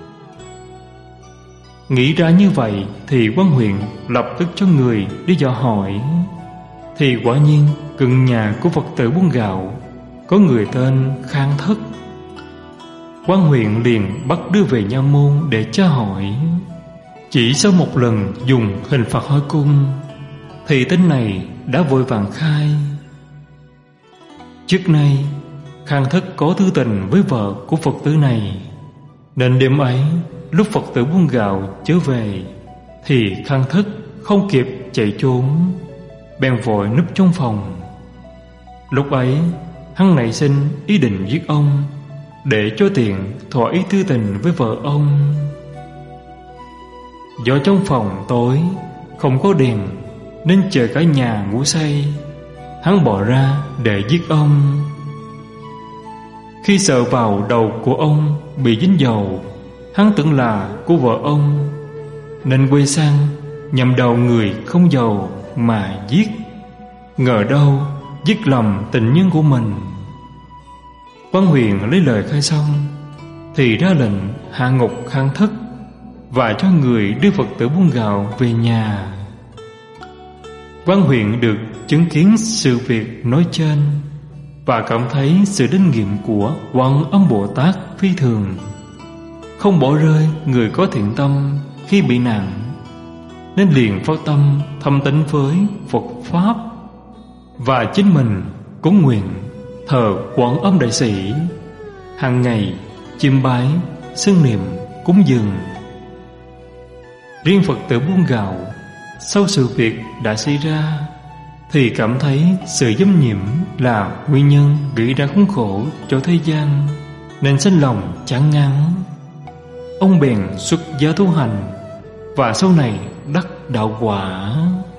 Nghĩ ra như vậy thì quan huyện lập tức cho người đi dò hỏi, thì quả nhiên gần nhà của Phật tử buôn gạo có người tên Khang Thất. Quan huyện liền bắt đưa về nha môn để tra hỏi. Chỉ sau một lần dùng hình phạt hỏi cung thì tên này đã vội vàng khai: trước nay Khang Thất có tư tình với vợ của Phật tử này, nên đêm ấy lúc Phật tử buôn gạo trở về thì Khang Thất không kịp chạy trốn, bèn vội núp trong phòng. Lúc ấy hắn nảy sinh ý định giết ông để cho tiện thỏa ý tư tình với vợ ông. Do trong phòng tối không có đèn nên chờ cả nhà ngủ say, hắn bỏ ra để giết ông. Khi sờ vào đầu của ông bị dính dầu, hắn tưởng là của vợ ông nên quay sang nhằm đầu người không dầu mà giết. Ngờ đâu giết lầm tình nhân của mình. Quan huyện lấy lời khai xong thì ra lệnh hạ ngục khang thất và cho người đưa Phật tử buôn gạo về nhà. Quan huyện được chứng kiến sự việc nói trên và cảm thấy sự linh nghiệm của Quan Âm Bồ Tát phi thường, không bỏ rơi người có thiện tâm khi bị nạn, nên liền phát tâm thâm tín với Phật Pháp và chính mình cúng nguyện thờ Quan Âm Đại Sĩ, hàng ngày chiêm bái, xưng niệm, cúng dường. Riêng Phật tử buôn gạo sau sự việc đã xảy ra thì cảm thấy sự dâm nhiễm là nguyên nhân gây ra khốn khổ cho thế gian, nên sinh lòng chán ngán. Ông bèn xuất gia tu hành và sau này đắc đạo quả.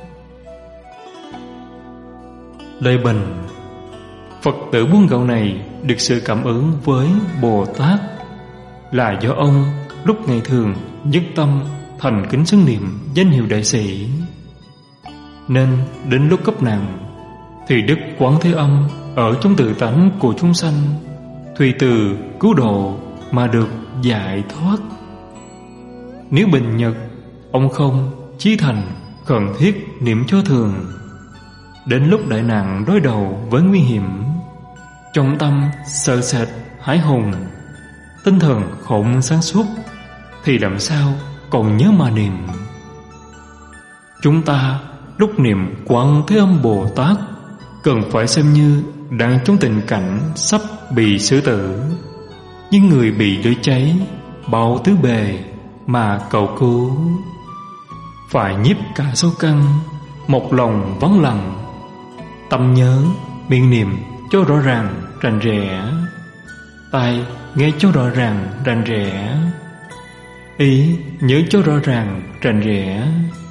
Lời bình: Phật tử buôn gạo này được sự cảm ứng với Bồ Tát là do ông lúc ngày thường nhất tâm thành kính xưng niệm danh hiệu đại sĩ, nên đến lúc cấp nạn thì Đức Quán Thế Âm ở trong tự tánh của chúng sanh tùy từ cứu độ mà được giải thoát. Nếu bình nhật ông không chí thành cần thiết niệm cho thường, đến lúc đại nạn đối đầu với nguy hiểm, trong tâm sợ sệt hãi hùng, tinh thần không sáng suốt, thì làm sao còn nhớ mà niệm. Chúng ta lúc niệm Quán Thế Âm Bồ Tát cần phải xem như đang trong tình cảnh sắp bị xử tử, nhưng người bị lửa cháy bao tứ bề mà cầu cứu. Phải nhiếp cả sáu căn, một lòng vắng lặng, tâm nhớ miệng niệm cho rõ ràng rành rẽ, tai nghe cho rõ ràng rành rẽ, ý nhớ cho rõ ràng rành rẽ,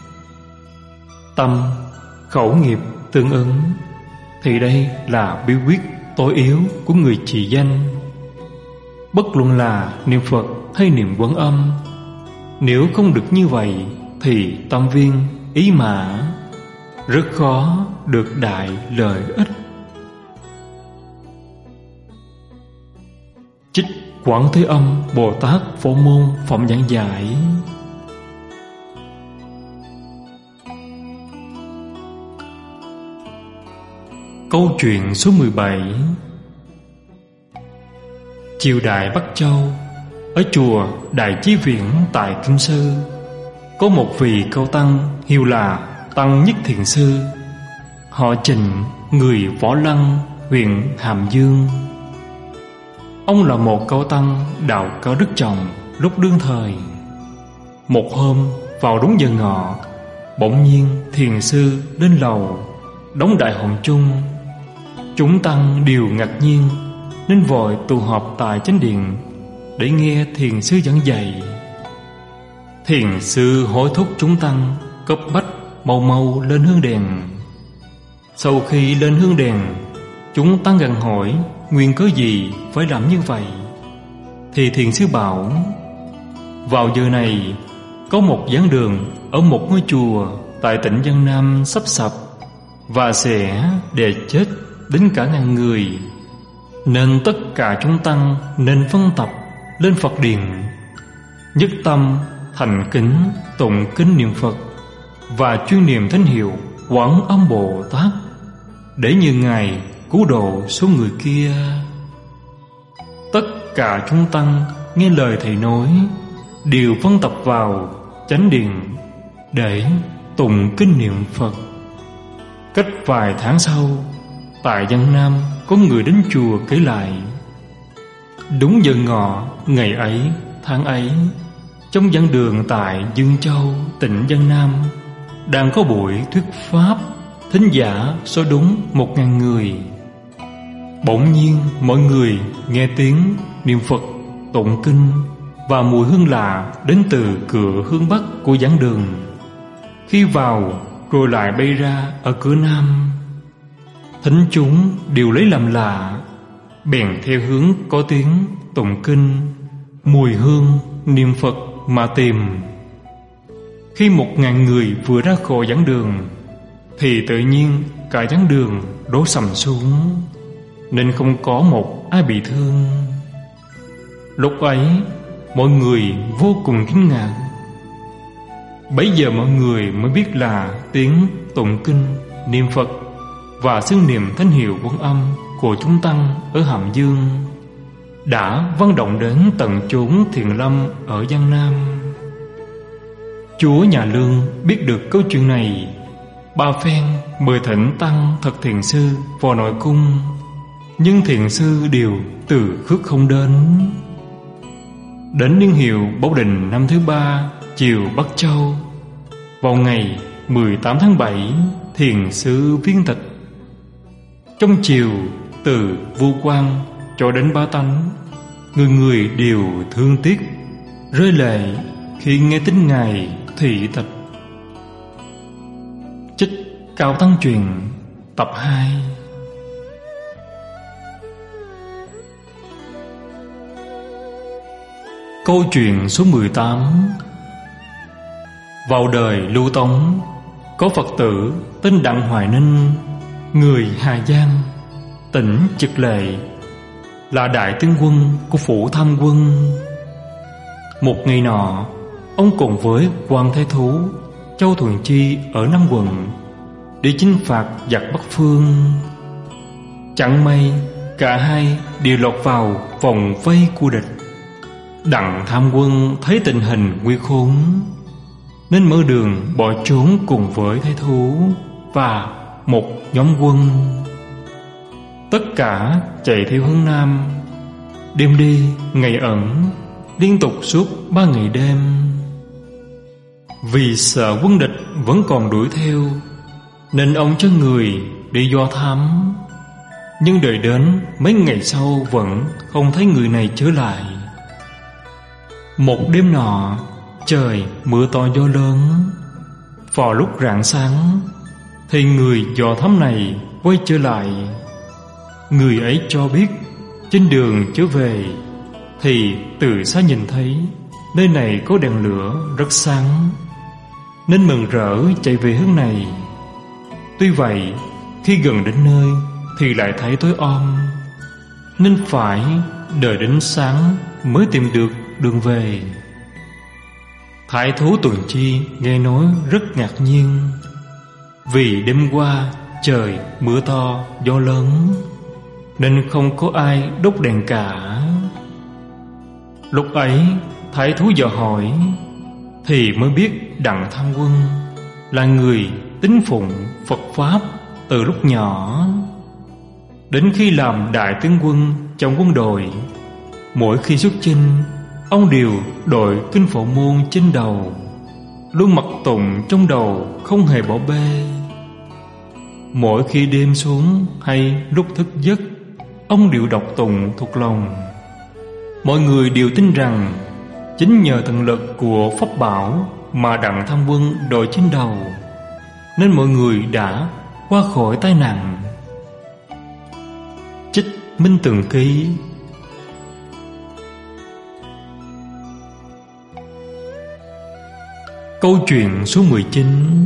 tâm khẩu nghiệp tương ứng, thì đây là bí quyết tối yếu của người trì danh. Bất luận là niệm Phật hay niệm Quán Âm, nếu không được như vậy thì tâm viên ý mã, rất khó được đại lợi ích. Trích Quán Thế Âm Bồ Tát Phổ Môn Phẩm Giảng Giải. Câu chuyện số 17. Triều đại Bắc Châu, ở chùa Đại Chí Viễn tại Kinh Sư, có một vị cao tăng hiệu là Tăng Nhất Thiện Sư, họ Trịnh, người Võ Lăng, huyện Hàm Dương. Ông là một cao tăng đạo cao đức trọng lúc đương thời. Một hôm vào đúng giờ ngọ, bỗng nhiên thiền sư lên lầu đóng đại hồng chung. Chúng tăng đều ngạc nhiên nên vội tụ họp tại chánh điện để nghe thiền sư giảng dạy. Thiền sư hối thúc chúng tăng cấp bách mau mau lên hương đèn. Sau khi lên hương đèn, chúng tăng gặng hỏi nguyên cớ gì phải làm như vậy. Thì thiền sư bảo: vào giờ này có một giảng đường ở một ngôi chùa tại tỉnh Giang Nam sắp sập và sẽ đè chết đến cả ngàn người, nên tất cả chúng tăng nên phân tập lên Phật điện, nhất tâm thành kính tụng kinh niệm Phật và chuyên niệm thánh hiệu Quán Âm Bồ Tát, để như Ngài cứu độ số người kia. Tất cả chúng tăng nghe lời thầy nói, đều phân tập vào chánh điện để tụng kinh niệm Phật. Cách vài tháng sau, tại Giang Nam có người đến chùa kể lại, đúng giờ ngọ ngày ấy tháng ấy, trong giảng đường tại Dương Châu tỉnh Giang Nam đang có buổi thuyết pháp, thính giả số đúng 1000 người. Bỗng nhiên mọi người nghe tiếng niệm Phật, tụng kinh và mùi hương lạ đến từ cửa hướng Bắc của giảng đường. Khi vào rồi lại bay ra ở cửa Nam, thính chúng đều lấy làm lạ, bèn theo hướng có tiếng tụng kinh, mùi hương, niệm Phật mà tìm. Khi 1000 người vừa ra khỏi giảng đường thì tự nhiên cả giảng đường đổ sầm xuống, nên không có một ai bị thương. Lúc ấy mọi người vô cùng kinh ngạc. Bấy giờ mọi người mới biết là tiếng tụng kinh, niệm Phật và xưng niệm thánh hiệu Quan Âm của chúng tăng ở Hàm Dương đã vang động đến tận chốn Thiền Lâm ở Giang Nam. Chúa Nhà Lương biết được câu chuyện này, ba phen mời thỉnh tăng Thật Thiền Sư vào nội cung, nhưng thiền sư đều từ khước không đến. Đến niên hiệu Bảo Định năm thứ 3 triều Bắc Châu, vào ngày 18 tháng 7, thiền sư viên tịch. Trong triều từ vua quan cho đến bá tánh, người người đều thương tiếc, rơi lệ khi nghe tin ngài thị tịch. Trích Cao Tăng Truyền tập 2. Câu chuyện số 18. Vào đời Lưu Tống, có Phật tử tên Đặng Hoài Ninh, người Hà Giang, tỉnh Trực Lệ, là đại tướng quân của phủ Tham Quân. Một ngày nọ, ông cùng với quan thái thú Châu Thuần Chi ở Nam Quận đi chinh phạt giặc Bắc Phương. Chẳng may cả hai đều lọt vào vòng vây của địch. Đặng Tham Quân thấy tình hình nguy khốn nên mở đường bỏ trốn cùng với thái thú và một nhóm quân. Tất cả chạy theo hướng Nam, đêm đi ngày ẩn, liên tục suốt 3 ngày đêm. Vì sợ quân địch vẫn còn đuổi theo nên ông cho người đi do thám. Nhưng đợi đến mấy ngày sau vẫn không thấy người này trở lại. Một đêm nọ, trời mưa to gió lớn. Vào lúc rạng sáng thì người dò thám này quay trở lại. Người ấy cho biết trên đường trở về thì từ xa nhìn thấy nơi này có đèn lửa rất sáng, nên mừng rỡ chạy về hướng này. Tuy vậy, khi gần đến nơi thì lại thấy tối om, nên phải đợi đến sáng mới tìm được đường về. Thái thú Tuần Chi nghe nói rất ngạc nhiên, vì đêm qua trời mưa to gió lớn nên không có ai đốt đèn cả. Lúc ấy thái thú dò hỏi thì mới biết Đặng Tham Quân là người tín phụng Phật Pháp từ lúc nhỏ. Đến khi làm đại tướng quân trong quân đội, mỗi khi xuất chinh, ông đều đội kinh Phổ Môn trên đầu, luôn mặc tụng trong đầu không hề bỏ bê. Mỗi khi đêm xuống hay lúc thức giấc, ông đều đọc tụng thuộc lòng. Mọi người đều tin rằng chính nhờ thần lực của pháp bảo mà Đặng Tham Quân đội trên đầu nên mọi người đã qua khỏi tai nạn. Trích Minh Tường Ký. Câu chuyện số 19.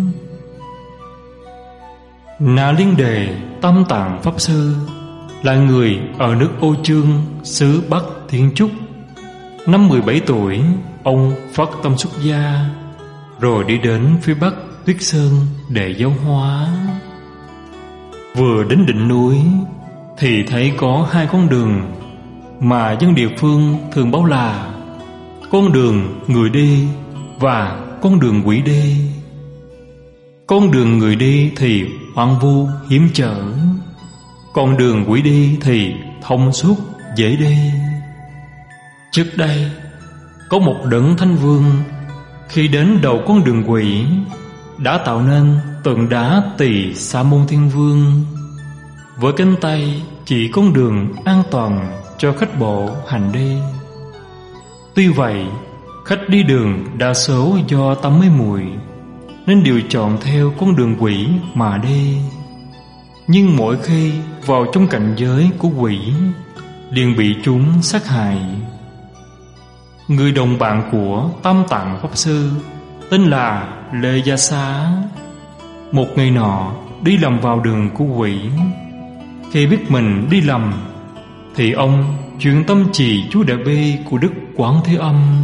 Na Liên Đề Tam Tạng Pháp Sư là người ở nước Ô Chương, xứ Bắc Thiên Trúc. Năm 17 tuổi, ông phát tâm xuất gia, rồi đi đến phía Bắc Tuyết Sơn để giáo hóa. Vừa đến đỉnh núi thì thấy có 2 con đường mà dân địa phương thường báo là con đường người đi và con đường quỷ đi. Con đường người đi thì hoang vu hiểm trở, con đường quỷ đi thì thông suốt dễ đi. Trước đây có một đấng thánh vương khi đến đầu con đường quỷ đã tạo nên tượng đá Tỳ Sa Môn Thiên Vương, với cánh tay chỉ con đường an toàn cho khách bộ hành đi. Tuy vậy, khách đi đường đa số do tâm mê muội nên đều chọn theo con đường quỷ mà đi. Nhưng mỗi khi vào trong cảnh giới của quỷ liền bị chúng sát hại. Người đồng bạn của Tam Tạng Pháp Sư tên là Lê Gia Xá. Một ngày nọ đi lầm vào đường của quỷ. Khi biết mình đi lầm thì ông chuyện tâm trì chú Đại Bi của Đức Quán Thế Âm.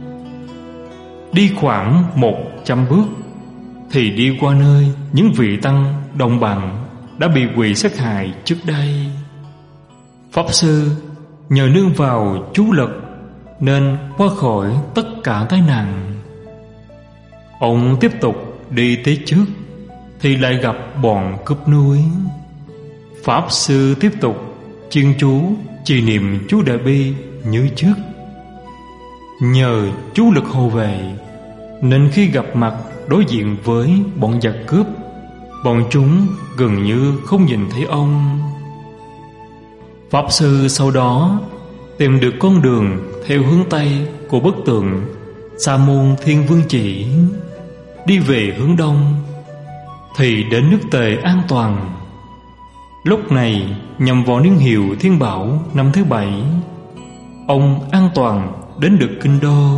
Đi khoảng 100 bước thì đi qua nơi những vị tăng đồng bằng đã bị quỷ sát hại trước đây. Pháp sư nhờ nương vào chú lực nên qua khỏi tất cả tai nạn. Ông tiếp tục đi tới trước thì lại gặp bọn cướp núi. Pháp sư tiếp tục chuyên chú trì niệm chú Đại Bi như trước. Nhờ chú lực hộ vệ nên khi gặp mặt đối diện với bọn giặc cướp, bọn chúng gần như không nhìn thấy ông. Pháp sư sau đó tìm được con đường theo hướng Tây của bức tượng Sa Môn Thiên Vương chỉ, đi về hướng Đông thì đến nước Tề an toàn. Lúc này nhằm vào niên hiệu Thiên Bảo năm thứ 7, ông an toàn đến được Kinh Đô.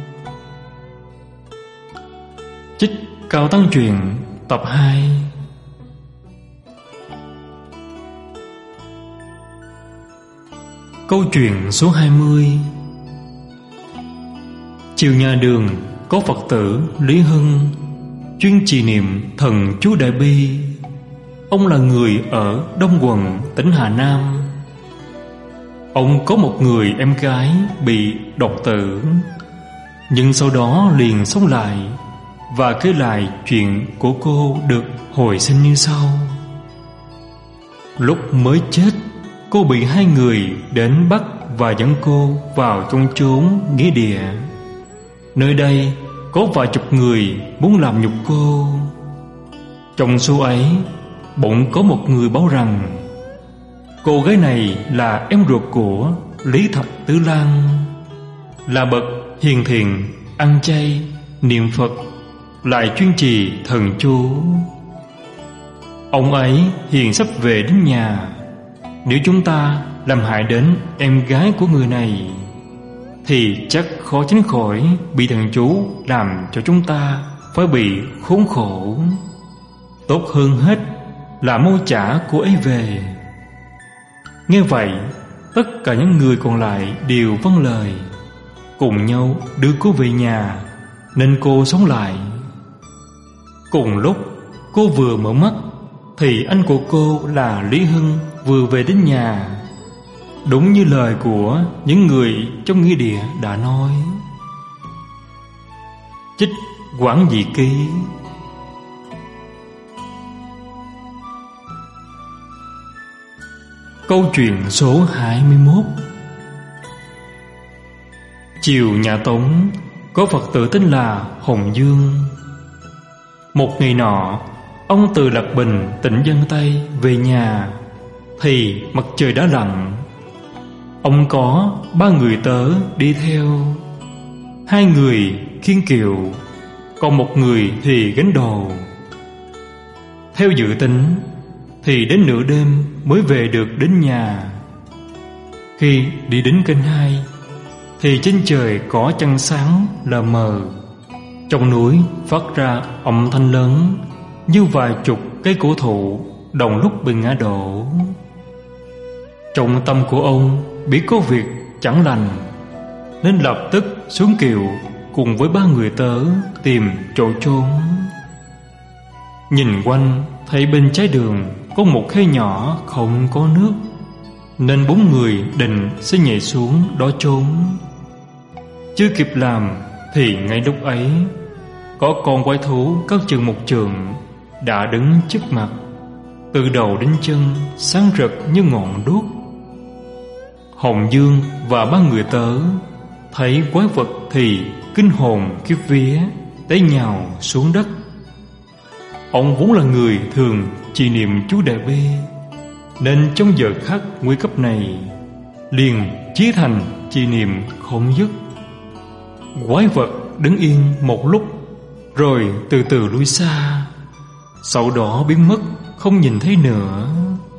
Trích Cao Tăng Truyện tập 2. Câu chuyện số 20. Chiều nhà Đường có Phật tử Lý Hưng chuyên trì niệm thần chú Đại Bi. Ông là người ở Đông Quận, tỉnh Hà Nam. Ông có một người em gái bị đột tử, nhưng sau đó liền sống lại và kể lại chuyện của cô được hồi sinh như sau. Lúc mới chết, cô bị hai người đến bắt và dẫn cô vào trong chốn nghĩa địa. Nơi đây có vài chục người muốn làm nhục cô. Trong số ấy, bỗng có một người báo rằng cô gái này là em ruột của Lý Thập Tứ Lan, là bậc hiền thiện, ăn chay, niệm Phật, lại chuyên trì thần chú. Ông ấy hiện sắp về đến nhà. Nếu chúng ta làm hại đến em gái của người này thì chắc khó tránh khỏi bị thần chú làm cho chúng ta phải bị khốn khổ. Tốt hơn hết là mau trả cô ấy về. Nghe vậy, tất cả những người còn lại đều vâng lời, cùng nhau đưa cô về nhà, nên cô sống lại. Cùng lúc cô vừa mở mắt thì anh của cô là Lý Hưng vừa về đến nhà. Đúng như lời của những người trong nghĩa địa đã nói. Trích Quảng Dị Ký. Câu chuyện số 21. Chiều nhà Tống có Phật tử tên là Hồng Dương. Một ngày nọ, ông từ Lạc Bình, tỉnh Giang Tây về nhà thì mặt trời đã lặn. Ông có 3 người tớ đi theo. 2 người khiêng kiệu, còn 1 người thì gánh đồ. Theo dự tính thì đến nửa đêm mới về được đến nhà. Khi đi đến kênh 2 thì trên trời có trăng sáng lờ mờ. Trong núi phát ra âm thanh lớn như vài chục cây cổ thụ đồng lúc bị ngã đổ. Trong tâm của ông biết có việc chẳng lành, nên lập tức xuống kiệu cùng với 3 người tớ tìm chỗ trốn. Nhìn quanh thấy bên trái đường có một khe nhỏ không có nước, nên 4 người định sẽ nhảy xuống đó trốn. Chưa kịp làm thì ngay lúc ấy có con quái thú cao chừng 1 trượng đã đứng trước mặt, từ đầu đến chân sáng rực như ngọn đuốc. Hồng Dương và 3 người tớ thấy quái vật thì kinh hồn khiếp vía, té nhào xuống đất. Ông vốn là người thường trì niệm chú Đại Bi, nên trong giờ khắc nguy cấp này liền chí thành trì niệm không dứt. Quái vật đứng yên một lúc rồi từ từ lui xa, sau đó biến mất không nhìn thấy nữa.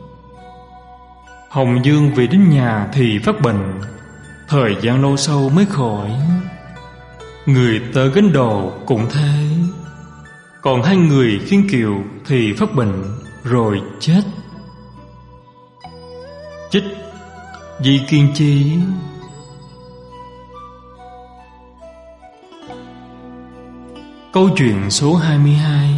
Hồng Dương về đến nhà thì phát bệnh, thời gian lâu sau mới khỏi. Người tớ gánh đồ cũng thế, còn 2 người khiêng kiệu thì phát bệnh rồi chết. Trích Di kiên chi. Câu chuyện số 22.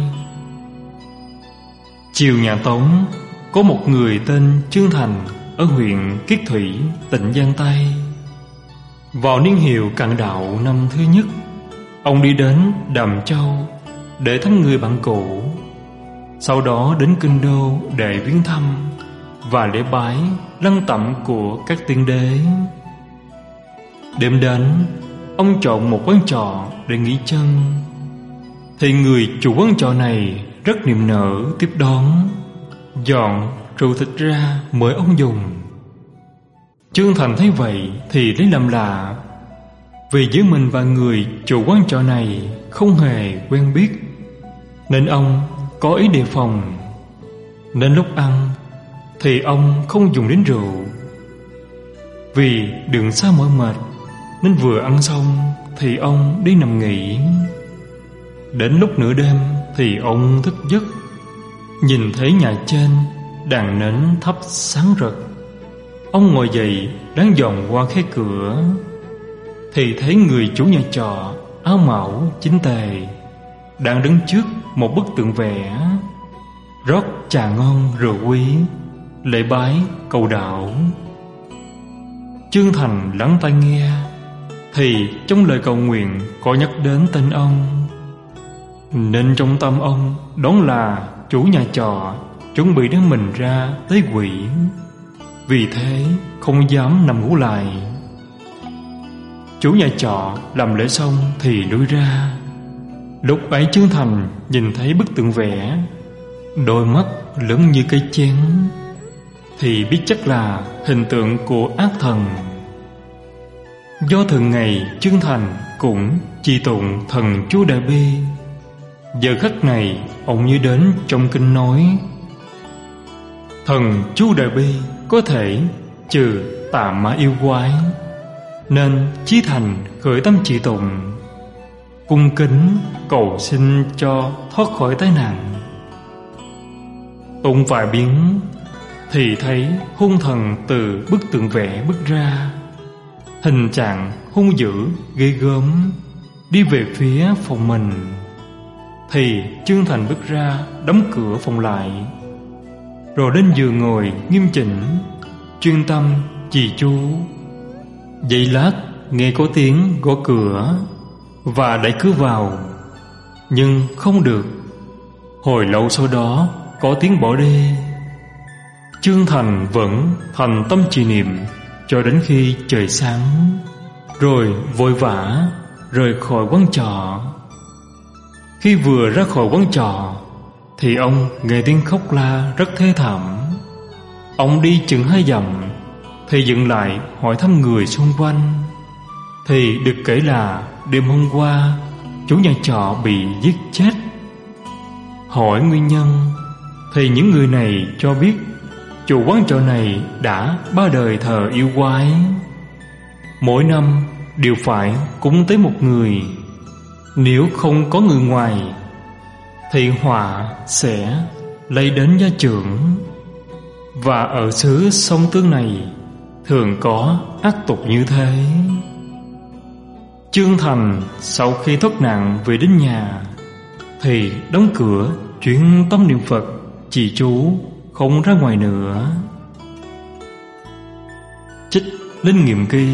Triều nhà Tống có một người tên Chương Thành ở huyện Kiết Thủy, tỉnh Giang Tây. Vào niên hiệu Cận Đạo năm thứ nhất, ông đi đến Đàm Châu để thăm người bạn cũ. Sau đó đến Kinh Đô để viếng thăm và lễ bái lăng tẩm của các tiên đế. Đêm đến, ông chọn một quán trọ để nghỉ chân. Thì người chủ quán trọ này rất niềm nở tiếp đón, dọn rượu thịt ra mời ông dùng. Chương Thành thấy vậy thì lấy làm lạ, vì giữa mình và người chủ quán trọ này không hề quen biết, nên ông có ý đề phòng. Nên lúc ăn thì ông không dùng đến rượu. Vì đường xa mỏi mệt nên vừa ăn xong thì ông đi nằm nghỉ. Đến lúc nửa đêm thì ông thức giấc, nhìn thấy nhà trên đèn nến thắp sáng rực. Ông ngồi dậy đang dòm qua khe cửa thì thấy người chủ nhà trọ áo mão chính tề đang đứng trước một bức tượng vẽ, rót trà ngon rượu quý, lễ bái cầu đạo. Chương Thành lắng tai nghe thì trong lời cầu nguyện có nhắc đến tên ông, nên trong tâm ông đoán là chủ nhà trọ chuẩn bị đem mình ra tế quỷ. Vì thế không dám nằm ngủ lại. Chủ nhà trọ làm lễ xong thì lui ra. Lúc ấy Chương Thành nhìn thấy bức tượng vẽ, đôi mắt lớn như cây chén, thì biết chắc là hình tượng của ác thần. Do thường ngày Chương Thành cũng trì tụng thần Chú Đại Bi, giờ khắc này ông như đến trong kinh nói: thần Chú Đại Bi có thể trừ tà ma yêu quái, nên chí thành khởi tâm trì tụng, cung kính cầu xin cho thoát khỏi tai nạn. Tụng vài biến thì thấy hung thần từ bức tượng vẽ bước ra, hình trạng hung dữ ghê gớm, đi về phía phòng mình. Thì Chương Thành bước ra đóng cửa phòng lại, rồi đến giường ngồi nghiêm chỉnh, chuyên tâm trì chú. Giây lát nghe có tiếng gõ cửa và đẩy cửa vào, nhưng không được. Hồi lâu sau đó có tiếng bỏ đi. Chương Thành vẫn thành tâm trì niệm cho đến khi trời sáng, rồi vội vã rời khỏi quán trọ. Khi vừa ra khỏi quán trọ thì ông nghe tiếng khóc la rất thê thảm. Ông đi chừng 2 dặm thì dừng lại hỏi thăm người xung quanh, thì được kể là đêm hôm qua chủ nhà trọ bị giết chết. Hỏi nguyên nhân thì những người này cho biết chủ quán trọ này đã 3 đời thờ yêu quái, mỗi năm đều phải cúng tế một người. Nếu không có người ngoài thì họa sẽ lây đến gia trưởng. Và ở xứ sông Tương này thường có ác tục như thế. Chương Thành sau khi thoát nạn về đến nhà thì đóng cửa, chuyên tâm niệm Phật, trì chú, không ra ngoài nữa. Trích Linh Nghiệm Ký.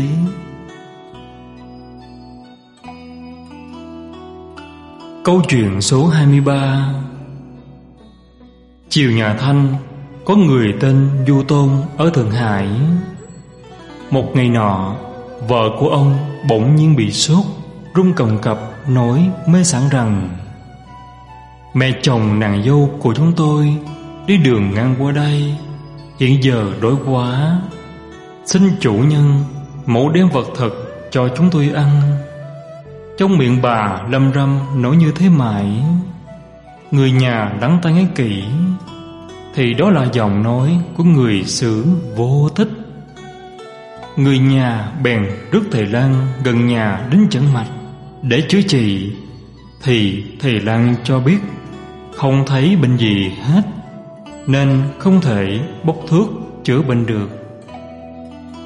Câu chuyện số 23. Triều nhà Thanh có người tên Du Tôn ở Thượng Hải. Một ngày nọ, vợ của ông bỗng nhiên bị sốt, run cầm cập, nói mê sảng rằng: mẹ chồng nàng dâu của chúng tôi đi đường ngang qua đây, hiện giờ đói quá, xin chủ nhân mẫu đem vật thực cho chúng tôi ăn. Trong miệng bà lâm râm nói như thế mãi. Người nhà lắng tai nghe kỹ thì đó là giọng nói của người xứ Vô Tích. Người nhà bèn rước thầy lang gần nhà đến chẩn mạch để chữa trị, thì thầy lang cho biết không thấy bệnh gì hết, nên không thể bốc thuốc chữa bệnh được.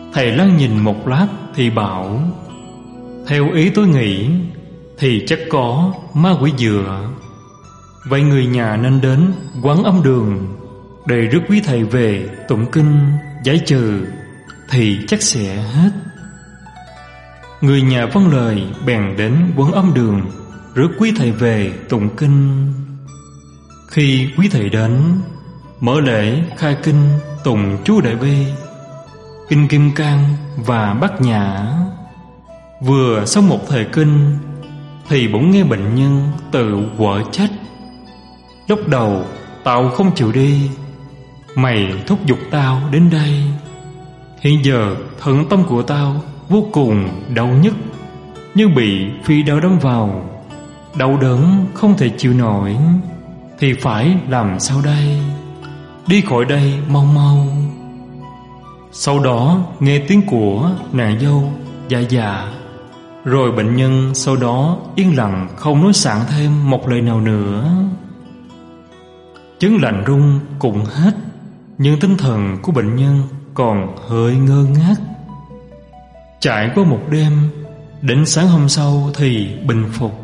Thầy lắng nhìn một lát thì bảo: theo ý tôi nghĩ thì chắc có ma quỷ dựa. Vậy người nhà nên đến Quán Âm Đường để rước quý thầy về tụng kinh giải trừ, thì chắc sẽ hết. Người nhà vâng lời bèn đến Quán Âm Đường rước quý thầy về tụng kinh. Khi quý thầy đến, mở lễ khai kinh tụng chú Đại Bi, Kinh Kim Cang và Bát Nhã. Vừa xong một thời kinh thì bỗng nghe bệnh nhân tự quở trách: lúc đầu tao không chịu đi, mày thúc giục tao đến đây. Hiện giờ thận tâm của tao vô cùng đau nhức, như bị phi đao đâm vào, đau đớn không thể chịu nổi. Thì phải làm sao đây? Đi khỏi đây mau mau. Sau đó nghe tiếng của nàng dâu dạ dạ. Rồi bệnh nhân sau đó yên lặng không nói sảng thêm một lời nào nữa. Chứng lạnh run cũng hết, nhưng tinh thần của bệnh nhân còn hơi ngơ ngác. Trải qua một đêm, đến sáng hôm sau thì bình phục.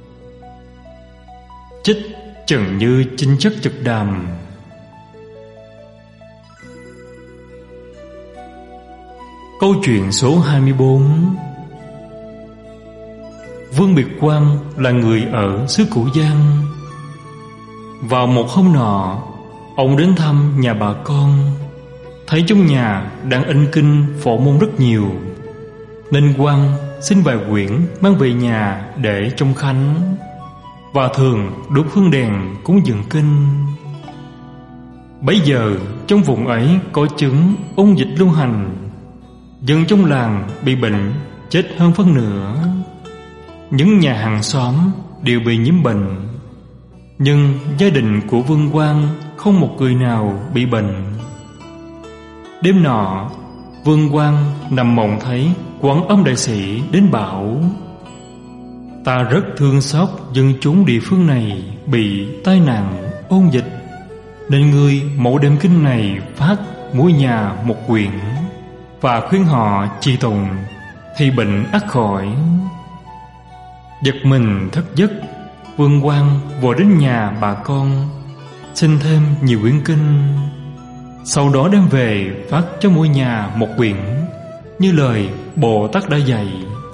Trích Trần Như Chinh Chất Trực Đàm. Câu chuyện số 24. Vương Biệt Quang là người ở xứ Cửu Giang. Vào một hôm nọ, ông đến thăm nhà bà con, thấy trong nhà đang in kinh Phổ Môn rất nhiều, nên Quang xin vài quyển mang về nhà để trong khánh, và thường đốt hương đèn cúng dường kinh. Bấy giờ trong vùng ấy có chứng ôn dịch lưu hành, dân trong làng bị bệnh chết hơn phân nửa. Những nhà hàng xóm đều bị nhiễm bệnh, nhưng gia đình của Vương Quang không một người nào bị bệnh. Đêm nọ, Vương Quang nằm mộng thấy Quán Âm Đại Sĩ đến bảo: ta rất thương xót dân chúng địa phương này bị tai nạn ôn dịch, nên ngươi mẫu đêm kinh này phát mỗi nhà một quyển, và khuyên họ trì tụng, thì bệnh ắt khỏi. Giật mình thức giấc, Vương Quang vội đến nhà bà con xin thêm nhiều quyển kinh, sau đó đem về phát cho mỗi nhà một quyển, như lời Bồ Tát đã dạy.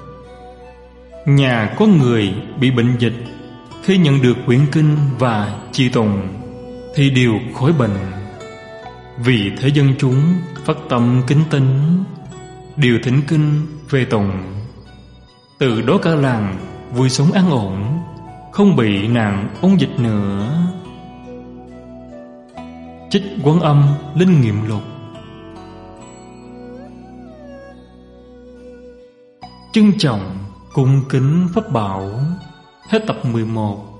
Nhà có người bị bệnh dịch, khi nhận được quyển kinh và trì tụng thì đều khỏi bệnh. Vì thế dân chúng phát tâm kính tín, đều thỉnh kinh về tụng. Từ đó cả làng vui sống an ổn, không bị nạn ôn dịch nữa. Trích Quán Âm Linh Nghiệm Lục. Trân trọng cung kính pháp bảo. Hết tập 11.